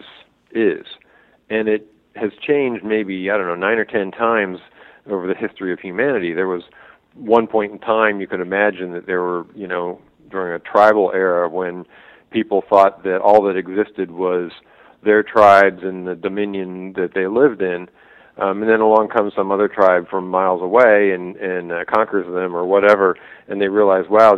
and it has changed maybe 9 or 10 times over the history of humanity. There was one point in time you could imagine that there were, during a tribal era, when people thought that all that existed was their tribes and the dominion that they lived in. And then along comes some other tribe from miles away and conquers them or whatever, and they realize, wow,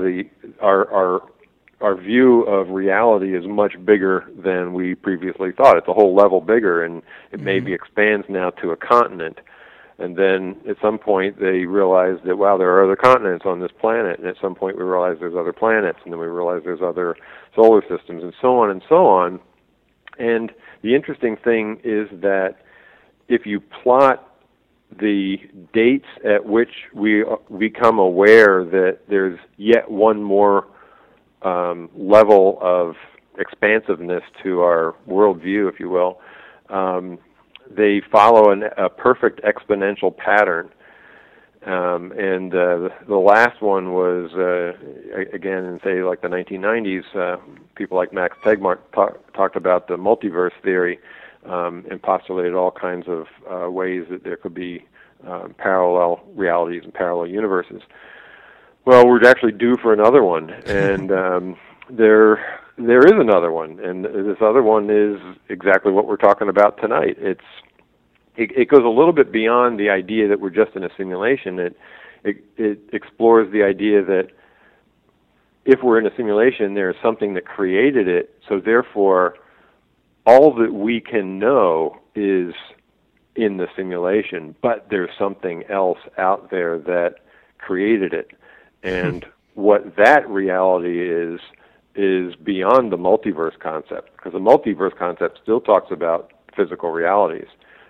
our view of reality is much bigger than we previously thought. It's a whole level bigger, and it maybe expands now to a continent. And then at some point they realize that, wow, there are other continents on this planet, and at some point we realize there's other planets, and then we realize there's other solar systems, and so on and so on. And the interesting thing is that if you plot the dates at which we become aware that there's yet one more level of expansiveness to our worldview, if you will, they follow a perfect exponential pattern. And the last one was, again, in, say, like the 1990s, people like Max Tegmark talked about the multiverse theory, and postulated all kinds of ways that there could be parallel realities and parallel universes. Well, we're actually due for another one, and there is another one, and this other one is exactly what we're talking about tonight. It goes a little bit beyond the idea that we're just in a simulation. It explores the idea that if we're in a simulation, there's something that created it, so therefore all that we can know is in the simulation, but there's something else out there that created it. And what that reality is beyond the multiverse concept, because the multiverse concept still talks about physical realities.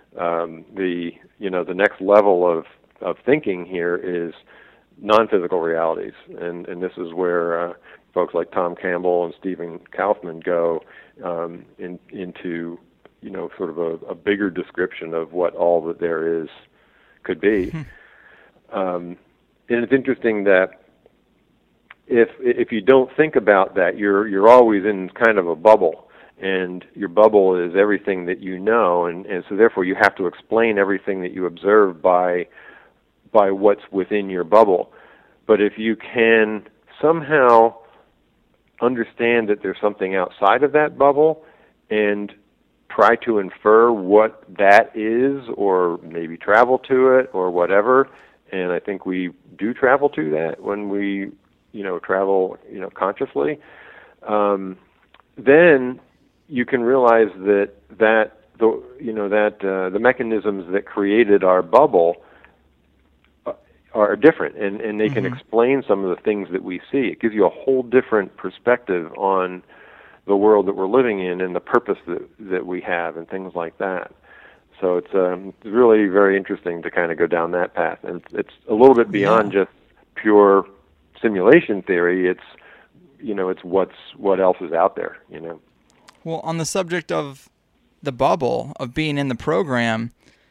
The next level of thinking here is non-physical realities, and this is where folks like Tom Campbell and Stephen Kaufman go into sort of a bigger description of what all that there is could be. And it's interesting that if you don't think about that, you're always in kind of a bubble, and your bubble is everything that you know, and so therefore you have to explain everything that you observe by what's within your bubble. But if you can somehow understand that there's something outside of that bubble and try to infer what that is, or maybe travel to it or whatever, and I think we do travel to that when we travel consciously, then you can realize that the mechanisms that created our bubble are different, and they can explain some of the things that we see. It gives you a whole different perspective on the world that we're living in and the purpose that we have and things like that. So it's really very interesting to kind of go down that path, and it's a little bit beyond just pure simulation theory. It's what else is out there. Well, on the subject of the bubble, of being in the program,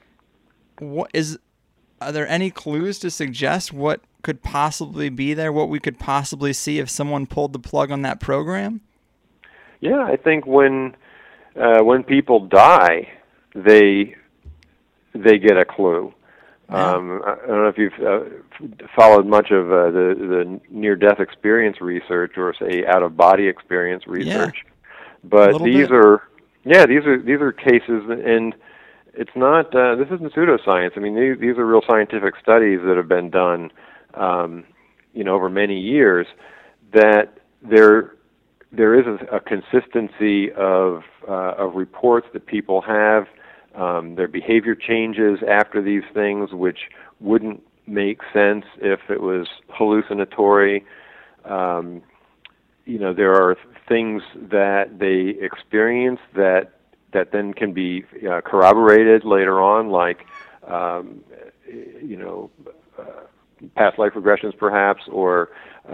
are there any clues to suggest what could possibly be there, what we could possibly see if someone pulled the plug on that program? Yeah, I think when people die, they get a clue. Yeah. I don't know if you've followed much of the near-death experience research or, say, out-of-body experience research, but these are cases, and it's not. This isn't pseudoscience. I mean, these are real scientific studies that have been done, over many years. That there is a consistency of reports that people have. Their behavior changes after these things, which wouldn't make sense if it was hallucinatory. There are things that they experience that then can be corroborated later on, like past life regressions, perhaps, or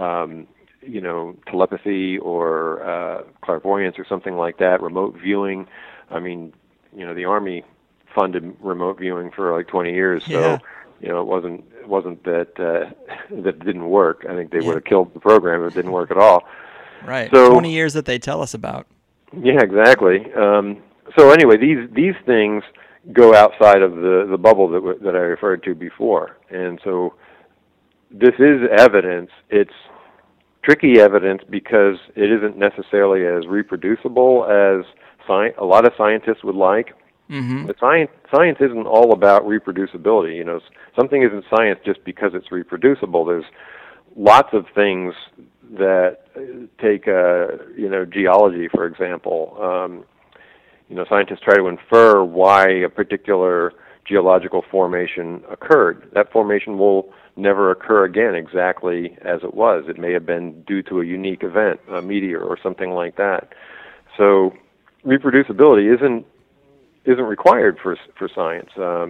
telepathy or clairvoyance or something like that. Remote viewing. I mean, the Army funded remote viewing for like 20 years, so it wasn't that that didn't work. I think they would have killed the program if it didn't work at all. Right. So, 20 years that they tell us about. Yeah, exactly. So anyway, these things go outside of the bubble that I referred to before, and so this is evidence. It's tricky evidence because it isn't necessarily as reproducible as a lot of scientists would like. Mm-hmm. But science isn't all about reproducibility. Something isn't science just because it's reproducible. There's lots of things that take, geology, for example. Scientists try to infer why a particular geological formation occurred. That formation will never occur again exactly as it was. It may have been due to a unique event, a meteor or something like that. So reproducibility isn't required for science.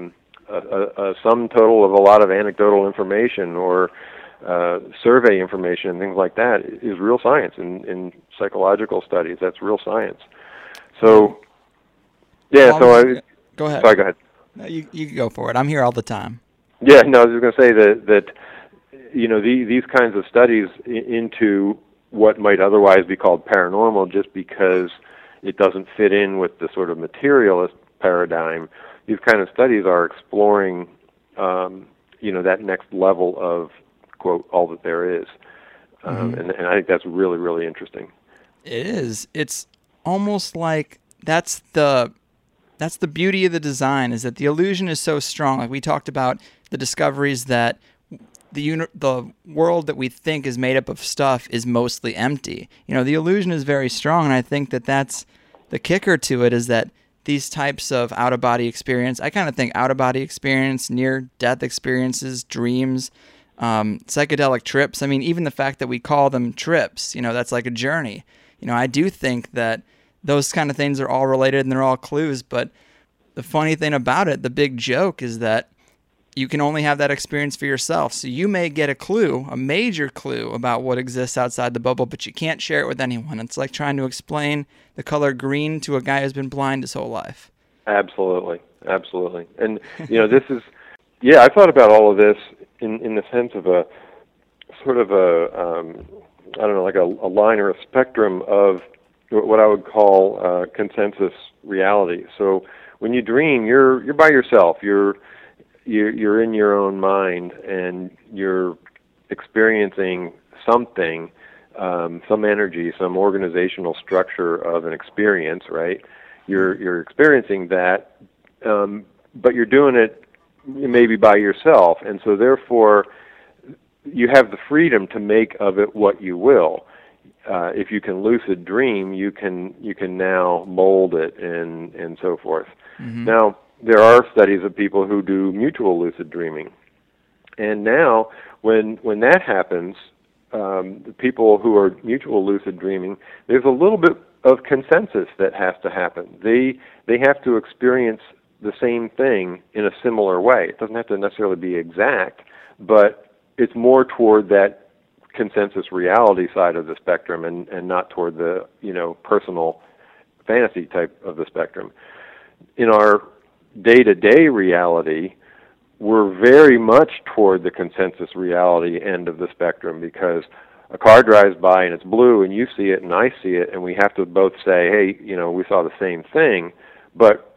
A sum total of a lot of anecdotal information or survey information and things like that is real science. In psychological studies, that's real science. So, go ahead. Sorry, go ahead. No, you go for it. I'm here all the time. Yeah, no, I was going to say that these kinds of studies into what might otherwise be called paranormal, just because it doesn't fit in with the sort of materialist paradigm. These kind of studies are exploring, that next level of, quote, all that there is. And I think that's really, really interesting. It is. It's almost like that's the beauty of the design, is that the illusion is so strong. Like we talked about the discoveries that the world that we think is made up of stuff is mostly empty. The illusion is very strong, and I think that's the kicker to it, is that these types of out-of-body experience, I kind of think out-of-body experience, near-death experiences, dreams, psychedelic trips. I mean, even the fact that we call them trips, that's like a journey. I do think that those kind of things are all related and they're all clues, but the funny thing about it, the big joke, is that you can only have that experience for yourself. So you may get a clue, a major clue about what exists outside the bubble, but you can't share it with anyone. It's like trying to explain the color green to a guy who's been blind his whole life. Absolutely. And, this is, I thought about all of this in the sense of a sort of like a line or a spectrum of what I would call consensus reality. So when you dream, you're by yourself. You're in your own mind, and you're experiencing something, some energy, some organizational structure of an experience, right? You're experiencing that, but you're doing it maybe by yourself, and so therefore you have the freedom to make of it what you will. if you can lucid dream, you can now mold it and so forth. Mm-hmm. Now, there are studies of people who do mutual lucid dreaming. And now, when that happens, the people who are mutual lucid dreaming, there's a little bit of consensus that has to happen. They have to experience the same thing in a similar way. It doesn't have to necessarily be exact, but it's more toward that consensus reality side of the spectrum and not toward the personal fantasy type of the spectrum. In our day-to-day reality, we're very much toward the consensus reality end of the spectrum, because a car drives by and it's blue and you see it and I see it, and we have to both say, hey, we saw the same thing, but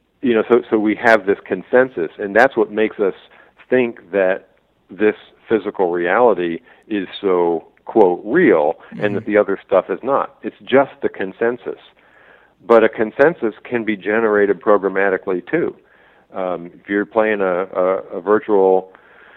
so we have this consensus, and that's what makes us think that this physical reality is so, quote, real, mm-hmm. and that the other stuff is not. It's just the consensus. But a consensus can be generated programmatically too. If you're playing a virtual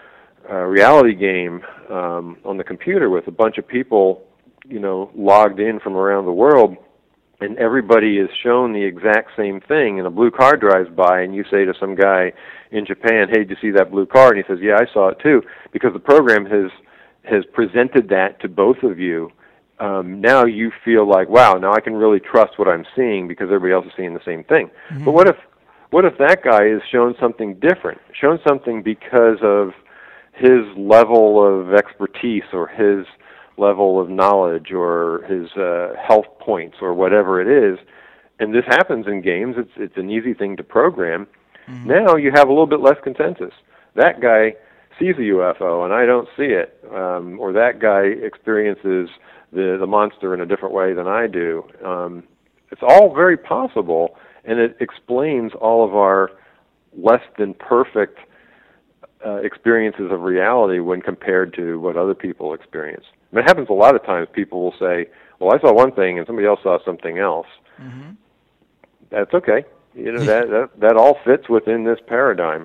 reality game on the computer with a bunch of people, logged in from around the world, and everybody is shown the exact same thing, and a blue car drives by, and you say to some guy in Japan, hey, did you see that blue car? And he says, yeah, I saw it too, because the program has presented that to both of you. Now you feel like, wow, now I can really trust what I'm seeing because everybody else is seeing the same thing. Mm-hmm. But what if that guy is shown something different, shown something because of his level of expertise or his level of knowledge or his health points or whatever it is, and this happens in games. It's an easy thing to program. Mm-hmm. Now you have a little bit less consensus. That guy sees a UFO and I don't see it, or that guy experiences the monster in a different way than I do. It's all very possible, and it explains all of our less than perfect experiences of reality when compared to what other people experience. I mean, it happens a lot of times. People will say, well, I saw one thing and somebody else saw something else. Mm-hmm. That's okay. That all fits within this paradigm.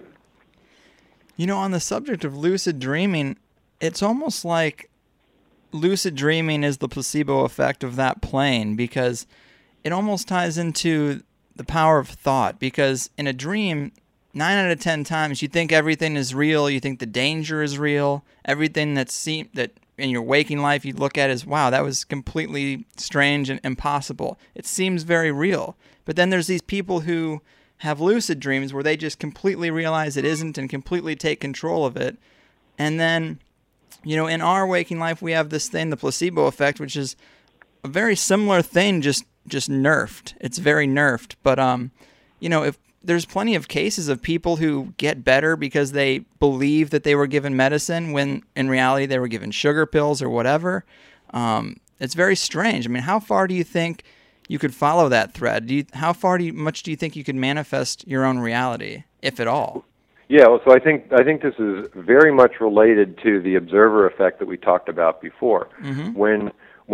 On the subject of lucid dreaming, it's almost like lucid dreaming is the placebo effect of that plane, because it almost ties into the power of thought. Because in a dream, 9 out of 10 times you think everything is real, you think the danger is real, everything that in your waking life you look at is, wow, that was completely strange and impossible. It seems very real. But then there's these people who have lucid dreams where they just completely realize it isn't and completely take control of it. And then, in our waking life we have this thing, the placebo effect, which is a very similar thing, just nerfed. It's very nerfed. But, if there's plenty of cases of people who get better because they believe that they were given medicine when in reality they were given sugar pills or whatever. It's very strange. I mean, how far do you think you could follow that thread? How much do you think you could manifest your own reality, if at all? Yeah, well, so I think this is very much related to the observer effect that we talked about before. Mm-hmm.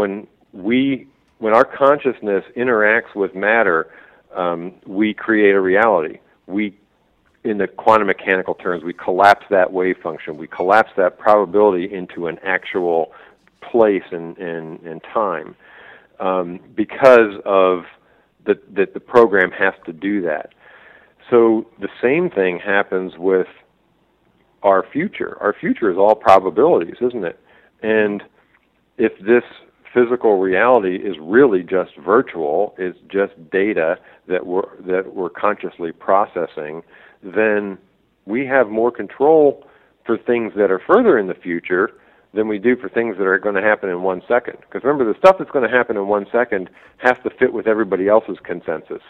When our consciousness interacts with matter, we create a reality. In the quantum mechanical terms, we collapse that wave function. We collapse that probability into an actual place and time, because of that the program has to do that. So the same thing happens with our future. Our future is all probabilities, isn't it? And if this physical reality is really just virtual, it's just data that we're consciously processing, then we have more control for things that are further in the future than we do for things that are going to happen in 1 second. Because remember, the stuff that's going to happen in 1 second has to fit with everybody else's consensus.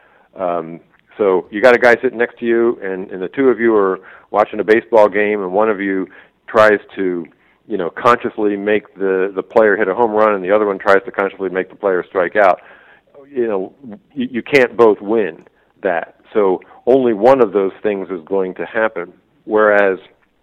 So you got a guy sitting next to you, and the two of you are watching a baseball game, and one of you tries to consciously make the player hit a home run, and the other one tries to consciously make the player strike out. You can't both win that. So only one of those things is going to happen. Whereas,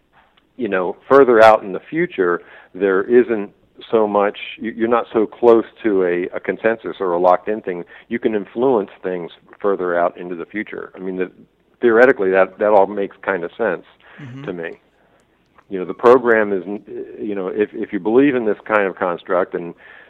further out in the future, there isn't so much, you're not so close to a consensus or a locked-in thing. You can influence things further out into the future. I mean, theoretically, that all makes kind of sense to me. The program is, if you believe in this kind of construct, and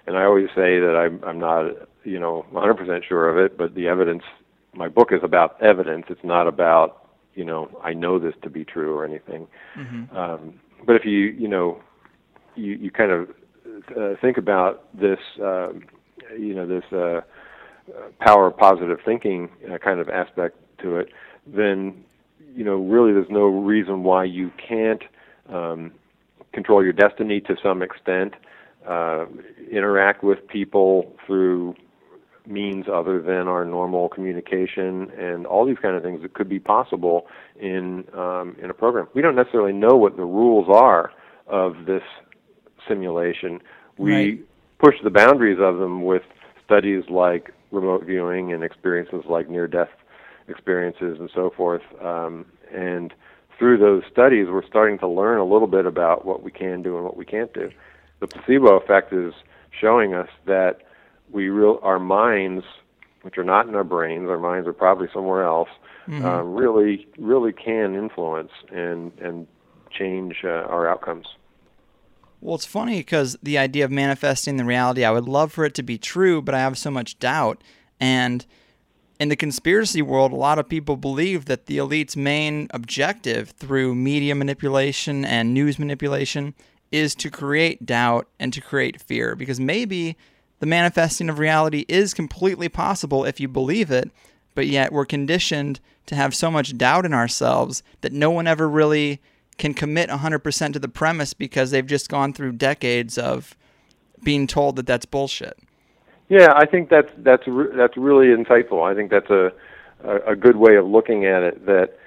And I always say that I'm not 100% sure of it, but the evidence. My book is about evidence. It's not about I know this to be true or anything. Mm-hmm. But if you kind of think about this, this power of positive thinking kind of aspect to it, then really there's no reason why you can't control your destiny to some extent, interact with people through means other than our normal communication, and all these kind of things that could be possible in a program. We don't necessarily know what the rules are of this simulation. We Right. push the boundaries of them with studies like remote viewing and experiences like near-death experiences and so forth. And through those studies, we're starting to learn a little bit about what we can do and what we can't do. The placebo effect is showing us that our minds, which are not in our brains, our minds are probably somewhere else, really can influence and change our outcomes. Well, it's funny because the idea of manifesting the reality, I would love for it to be true, but I have so much doubt. And in the conspiracy world, a lot of people believe that the elite's main objective through media manipulation and news manipulation is to create doubt and to create fear, because maybe the manifesting of reality is completely possible if you believe it, but yet we're conditioned to have so much doubt in ourselves that no one ever really can commit 100% to the premise because they've just gone through decades of being told that that's bullshit. Yeah, I think that's really insightful. I think that's a good way of looking at it. That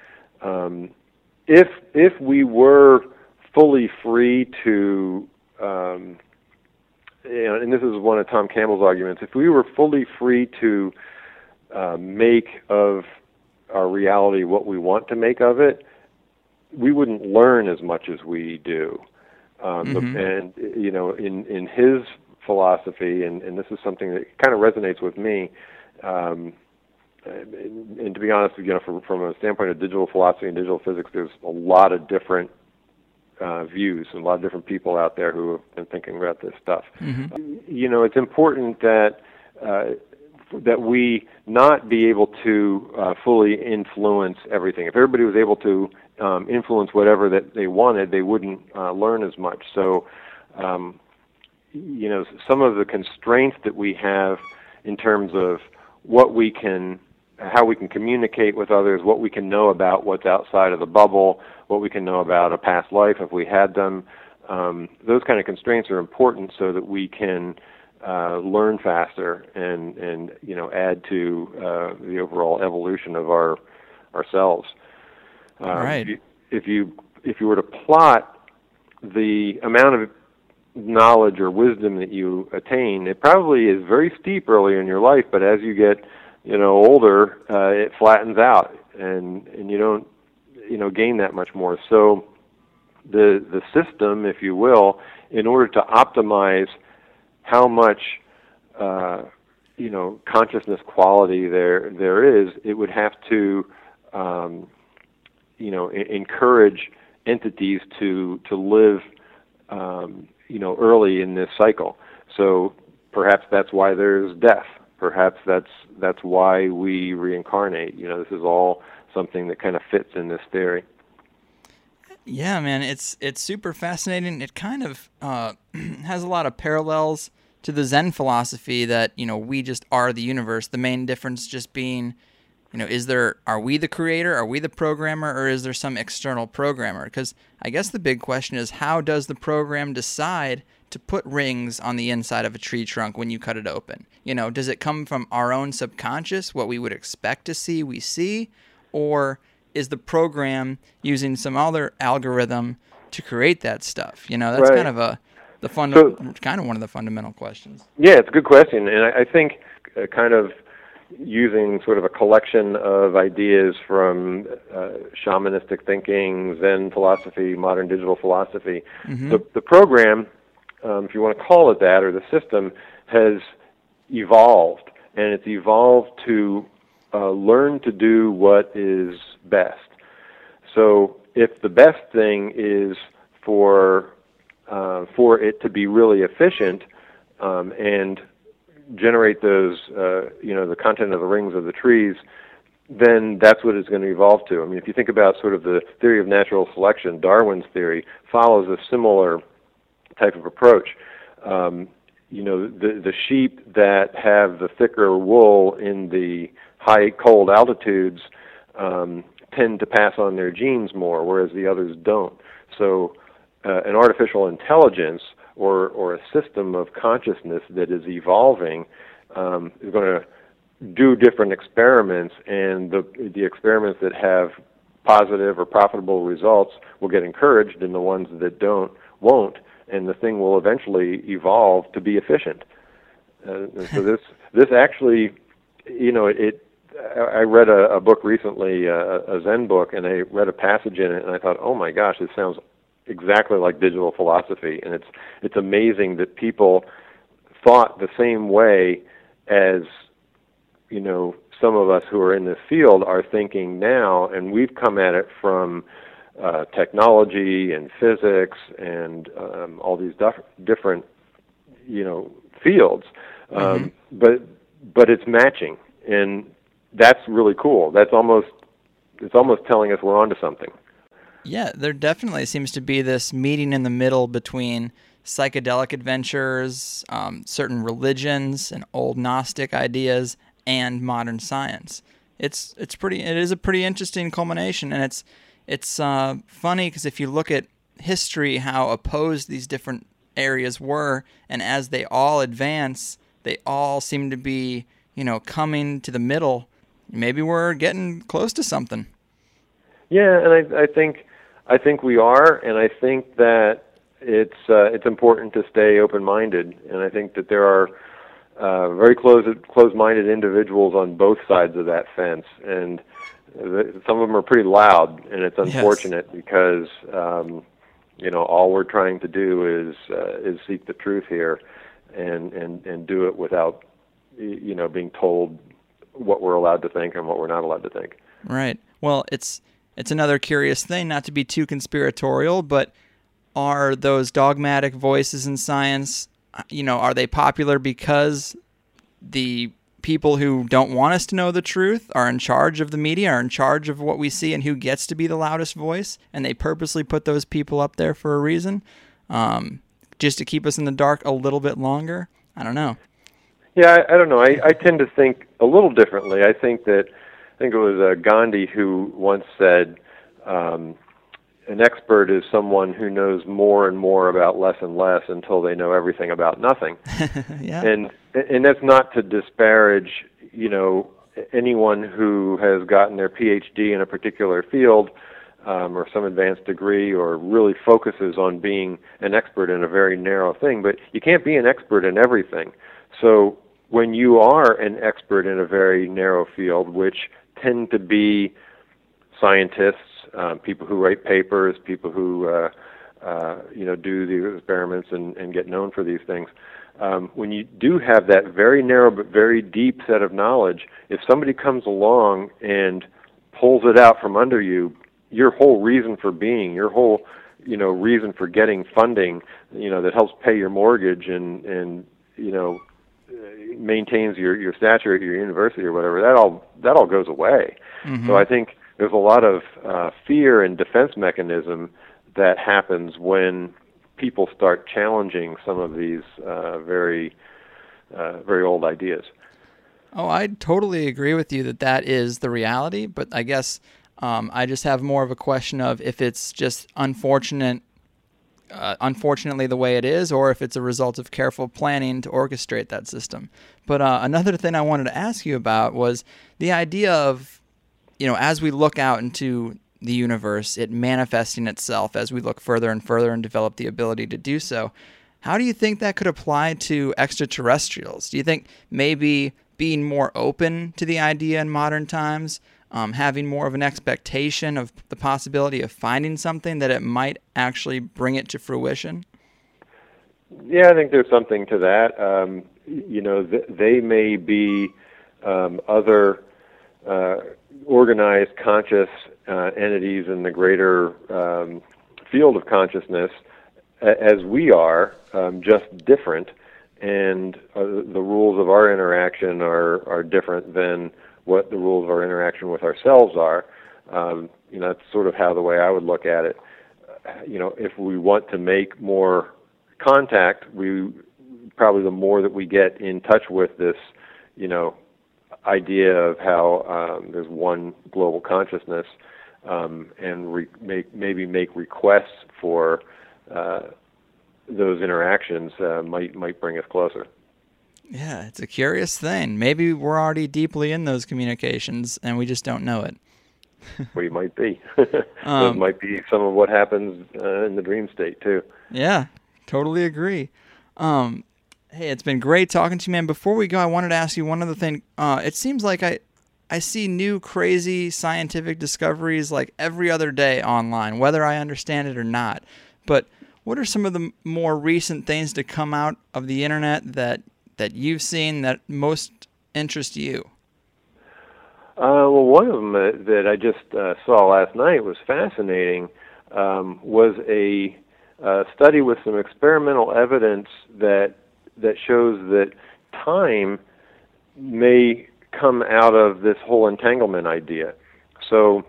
if we were fully free to and this is one of Tom Campbell's arguments, if we were fully free to make of our reality what we want to make of it, we wouldn't learn as much as we do. And in his philosophy, and this is something that kind of resonates with me, and to be honest, from a standpoint of digital philosophy and digital physics, there's a lot of different views and a lot of different people out there who have been thinking about this stuff. It's important that we not be able to fully influence everything. If everybody was able to influence whatever that they wanted, they wouldn't learn as much. So, some of the constraints that we have in terms of how we can communicate with others, what we can know about what's outside of the bubble, what we can know about a past life if we had them, those kind of constraints are important so that we can learn faster and add to the overall evolution of ourselves. Right. If you were to plot the amount of knowledge or wisdom that you attain, it probably is very steep early in your life, but as you get older, it flattens out, and you don't gain that much more. So the system, if you will, in order to optimize how much consciousness quality there is, it would have to encourage entities to live early in this cycle. So perhaps that's why there's death. Perhaps that's why we reincarnate. This is all something that kind of fits in this theory. Yeah, man, it's super fascinating. It kind of has a lot of parallels to the Zen philosophy that we just are the universe. The main difference just being, are we the creator, are we the programmer, or is there some external programmer? Because I guess the big question is, how does the program decide to put rings on the inside of a tree trunk when you cut it open? Does it come from our own subconscious, what we would expect to see, we see, or is the program using some other algorithm to create that stuff? That's right. kind of kind of one of the fundamental questions. Yeah, it's a good question, and I think kind of using sort of a collection of ideas from shamanistic thinking, Zen philosophy, modern digital philosophy. The program, if you want to call it that, or the system, has evolved, and it's evolved to learn to do what is best. So if the best thing is for it to be really efficient, and generate those, the content of the rings of the trees, then that's what it's going to evolve to. I mean, if you think about sort of the theory of natural selection, Darwin's theory follows a similar type of approach. The sheep that have the thicker wool in the high cold altitudes tend to pass on their genes more, whereas the others don't. So an artificial intelligence or a system of consciousness that is evolving is going to do different experiments, and the experiments that have positive or profitable results will get encouraged, and the ones that won't, and the thing will eventually evolve to be efficient. So this actually, I read a book recently, a Zen book, and I read a passage in it, and I thought, oh my gosh, this sounds exactly like digital philosophy, and it's amazing that people thought the same way as some of us who are in this field are thinking now, and we've come at it from technology and physics and all these different fields, but it's matching, and that's really cool. It's almost telling us we're onto something. Yeah, there definitely seems to be this meeting in the middle between psychedelic adventures, certain religions, and old Gnostic ideas, and modern science. It is a pretty interesting culmination, and it's funny because if you look at history, how opposed these different areas were, and as they all advance, they all seem to be coming to the middle. Maybe we're getting close to something. Yeah, and I think we are, and I think that it's important to stay open-minded, and I think that there are very close-minded individuals on both sides of that fence, and some of them are pretty loud, and it's unfortunate because all we're trying to do is seek the truth here, and do it without being told what we're allowed to think and what we're not allowed to think. Right. Well, it's another curious thing, not to be too conspiratorial, but are those dogmatic voices in science, are they popular because the people who don't want us to know the truth are in charge of the media, are in charge of what we see and who gets to be the loudest voice, and they purposely put those people up there for a reason, just to keep us in the dark a little bit longer? I don't know. Yeah, I don't know. I tend to think a little differently. I think it was Gandhi who once said, an expert is someone who knows more and more about less and less until they know everything about nothing. Yeah. And that's not to disparage, anyone who has gotten their PhD in a particular field, or some advanced degree, or really focuses on being an expert in a very narrow thing. But you can't be an expert in everything. So when you are an expert in a very narrow field, which tend to be scientists, people who write papers, people who do the experiments and get known for these things. When you do have that very narrow but very deep set of knowledge, if somebody comes along and pulls it out from under you, your whole reason for being, your whole reason for getting funding, that helps pay your mortgage and maintains your stature at your university or whatever, that all goes away. Mm-hmm. So I think there's a lot of fear and defense mechanism that happens when people start challenging some of these very old ideas. Oh, I totally agree with you that is the reality, but I guess I just have more of a question of if it's just unfortunately the way it is, or if it's a result of careful planning to orchestrate that system. But another thing I wanted to ask you about was the idea of, as we look out into the universe, it manifesting itself as we look further and further and develop the ability to do so. How do you think that could apply to extraterrestrials? Do you think maybe being more open to the idea in modern times, having more of an expectation of the possibility of finding something, that it might actually bring it to fruition? Yeah, I think there's something to that. They may be other organized conscious entities in the greater field of consciousness as we are, just different. and the rules of our interaction are different than what the rules of our interaction with ourselves are. That's sort of how the way I would look at it. If we want to make more contact, probably the more that we get in touch with this, idea of how there's one global consciousness, and maybe make requests for those interactions might bring us closer. Yeah, it's a curious thing. Maybe we're already deeply in those communications and we just don't know it. We might be. Those might be some of what happens in the dream state too. Yeah, totally agree. Hey, it's been great talking to you, man. Before we go, I wanted to ask you one other thing. It seems like I see new crazy scientific discoveries like every other day online, whether I understand it or not. But what are some of the more recent things to come out of the internet that you've seen that most interest you? Well, one of them that I just saw last night was fascinating. Was a study with some experimental evidence that shows that time may come out of this whole entanglement idea. So,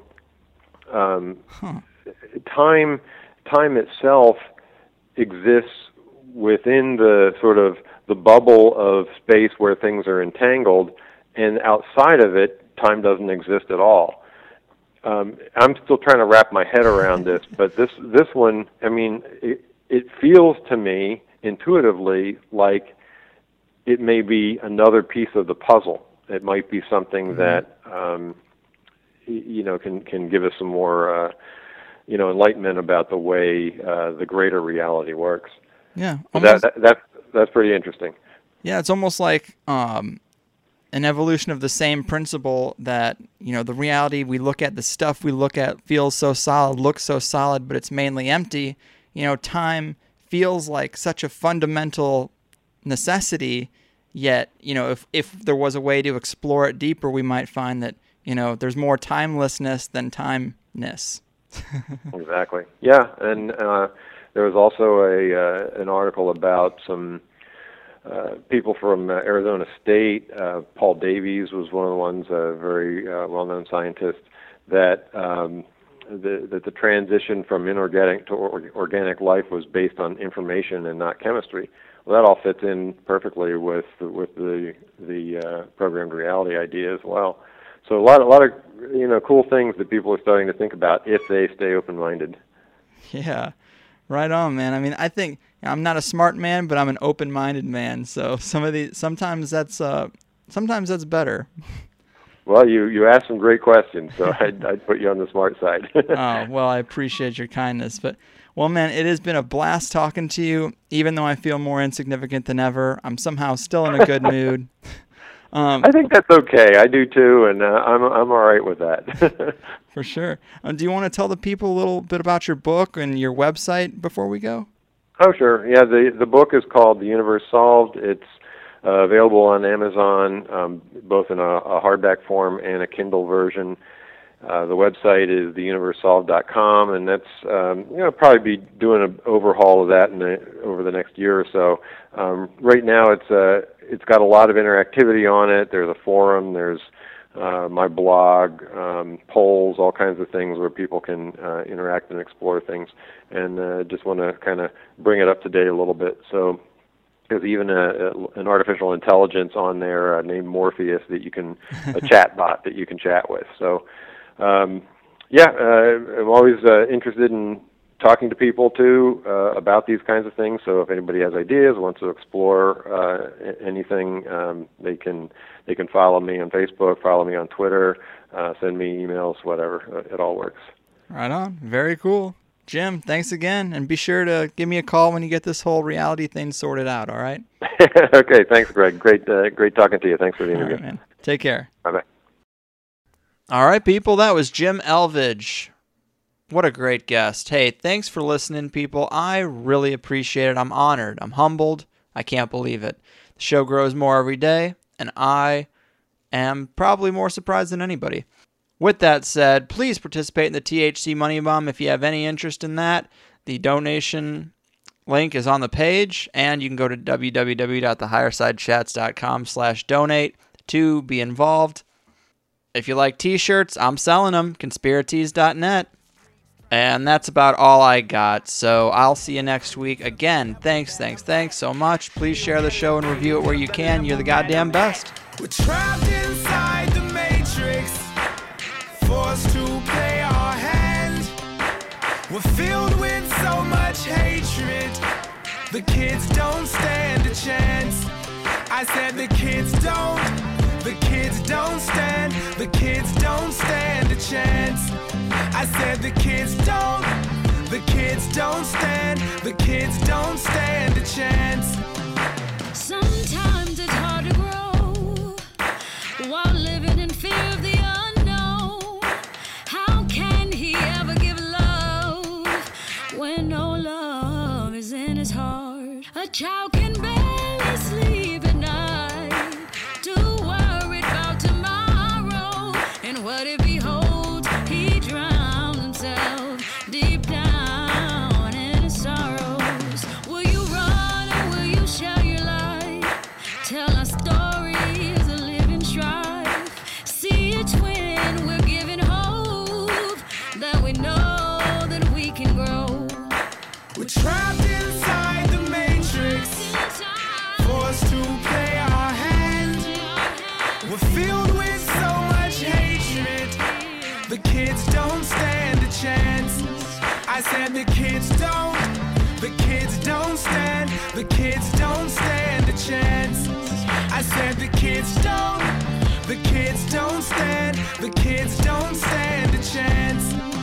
time itself exists within the sort of the bubble of space where things are entangled, and outside of it, time doesn't exist at all. I'm still trying to wrap my head around this, but this one, I mean, it feels to me intuitively like it may be another piece of the puzzle. It might be something that can give us some more enlightenment about the way the greater reality works. Yeah, that's pretty interesting. Yeah, it's almost like an evolution of the same principle that, the reality we look at, the stuff we look at feels so solid, looks so solid, but it's mainly empty. Time feels like such a fundamental necessity, yet, if there was a way to explore it deeper, we might find that, there's more timelessness than timeness. Exactly. Yeah, and there was also an article about some people from Arizona State. Paul Davies was one of the ones, a very well-known scientist, that the transition from inorganic to organic life was based on information and not chemistry. Well, that all fits in perfectly with the programmed reality idea as well. So a lot of cool things that people are starting to think about if they stay open-minded. Yeah, right on, man. I mean, I think I'm not a smart man, but I'm an open-minded man. So sometimes that's better. Well, you asked some great questions, so I'd put you on the smart side. Oh, well, I appreciate your kindness. But, well, man, it has been a blast talking to you. Even though I feel more insignificant than ever, I'm somehow still in a good mood. I think that's okay. I do too, and I'm all right with that. For sure. Do you want to tell the people a little bit about your book and your website before we go? Oh, sure. Yeah, the book is called The Universe Solved. It's available on Amazon, both in a hardback form and a Kindle version. The website is theuniversesolved.com, and that's probably be doing an overhaul of that over the next year or so. Right now, it's got a lot of interactivity on it. There's a forum. There's my blog, polls, all kinds of things where people can interact and explore things. And just want to kind of bring it up to date a little bit. So there's even an artificial intelligence on there named Morpheus a chat bot that you can chat with. So. I'm always interested in talking to people too about these kinds of things. So if anybody has ideas, wants to explore anything, they can follow me on Facebook, follow me on Twitter, send me emails, whatever. It all works. Right on. Very cool. Jim, thanks again, and be sure to give me a call when you get this whole reality thing sorted out. All right. Okay. Thanks, Greg. Great talking to you. Thanks for the interview. All right, man. Take care. Bye-bye. All right, people, that was Jim Elvidge. What a great guest. Hey, thanks for listening, people. I really appreciate it. I'm honored. I'm humbled. I can't believe it. The show grows more every day, and I am probably more surprised than anybody. With that said, please participate in the THC Money Bomb if you have any interest in that. The donation link is on the page, and you can go to www.thehighersidechats.com/donate to be involved. If you like t-shirts, I'm selling them, conspiratees.net. And that's about all I got, so I'll see you next week. Again, thanks so much. Please share the show and review it where you can. You're the goddamn best. We're trapped inside the matrix, forced to play our hand. We're filled with so much hatred, the kids don't stand a chance. I said the kids don't stand, the kids don't stand a chance. I said the kids don't stand, the kids don't stand a chance. Sometimes it's hard to grow while living in fear of the unknown. How can he ever give love when no love is in his heart? A child can barely sleep at night, too worried about tomorrow. And what if he holds, he drowns himself deep down in his sorrows? Will you run or will you share your life? Tell our stories of living strife. See it's when we're given hope that we know that we can grow. We're trapped inside the matrix, forced to play our hand. We're filled with so much hatred, the kids don't stand a chance. I said the kids don't stand, the kids don't stand a chance. I said the kids don't stand, the kids don't stand a chance.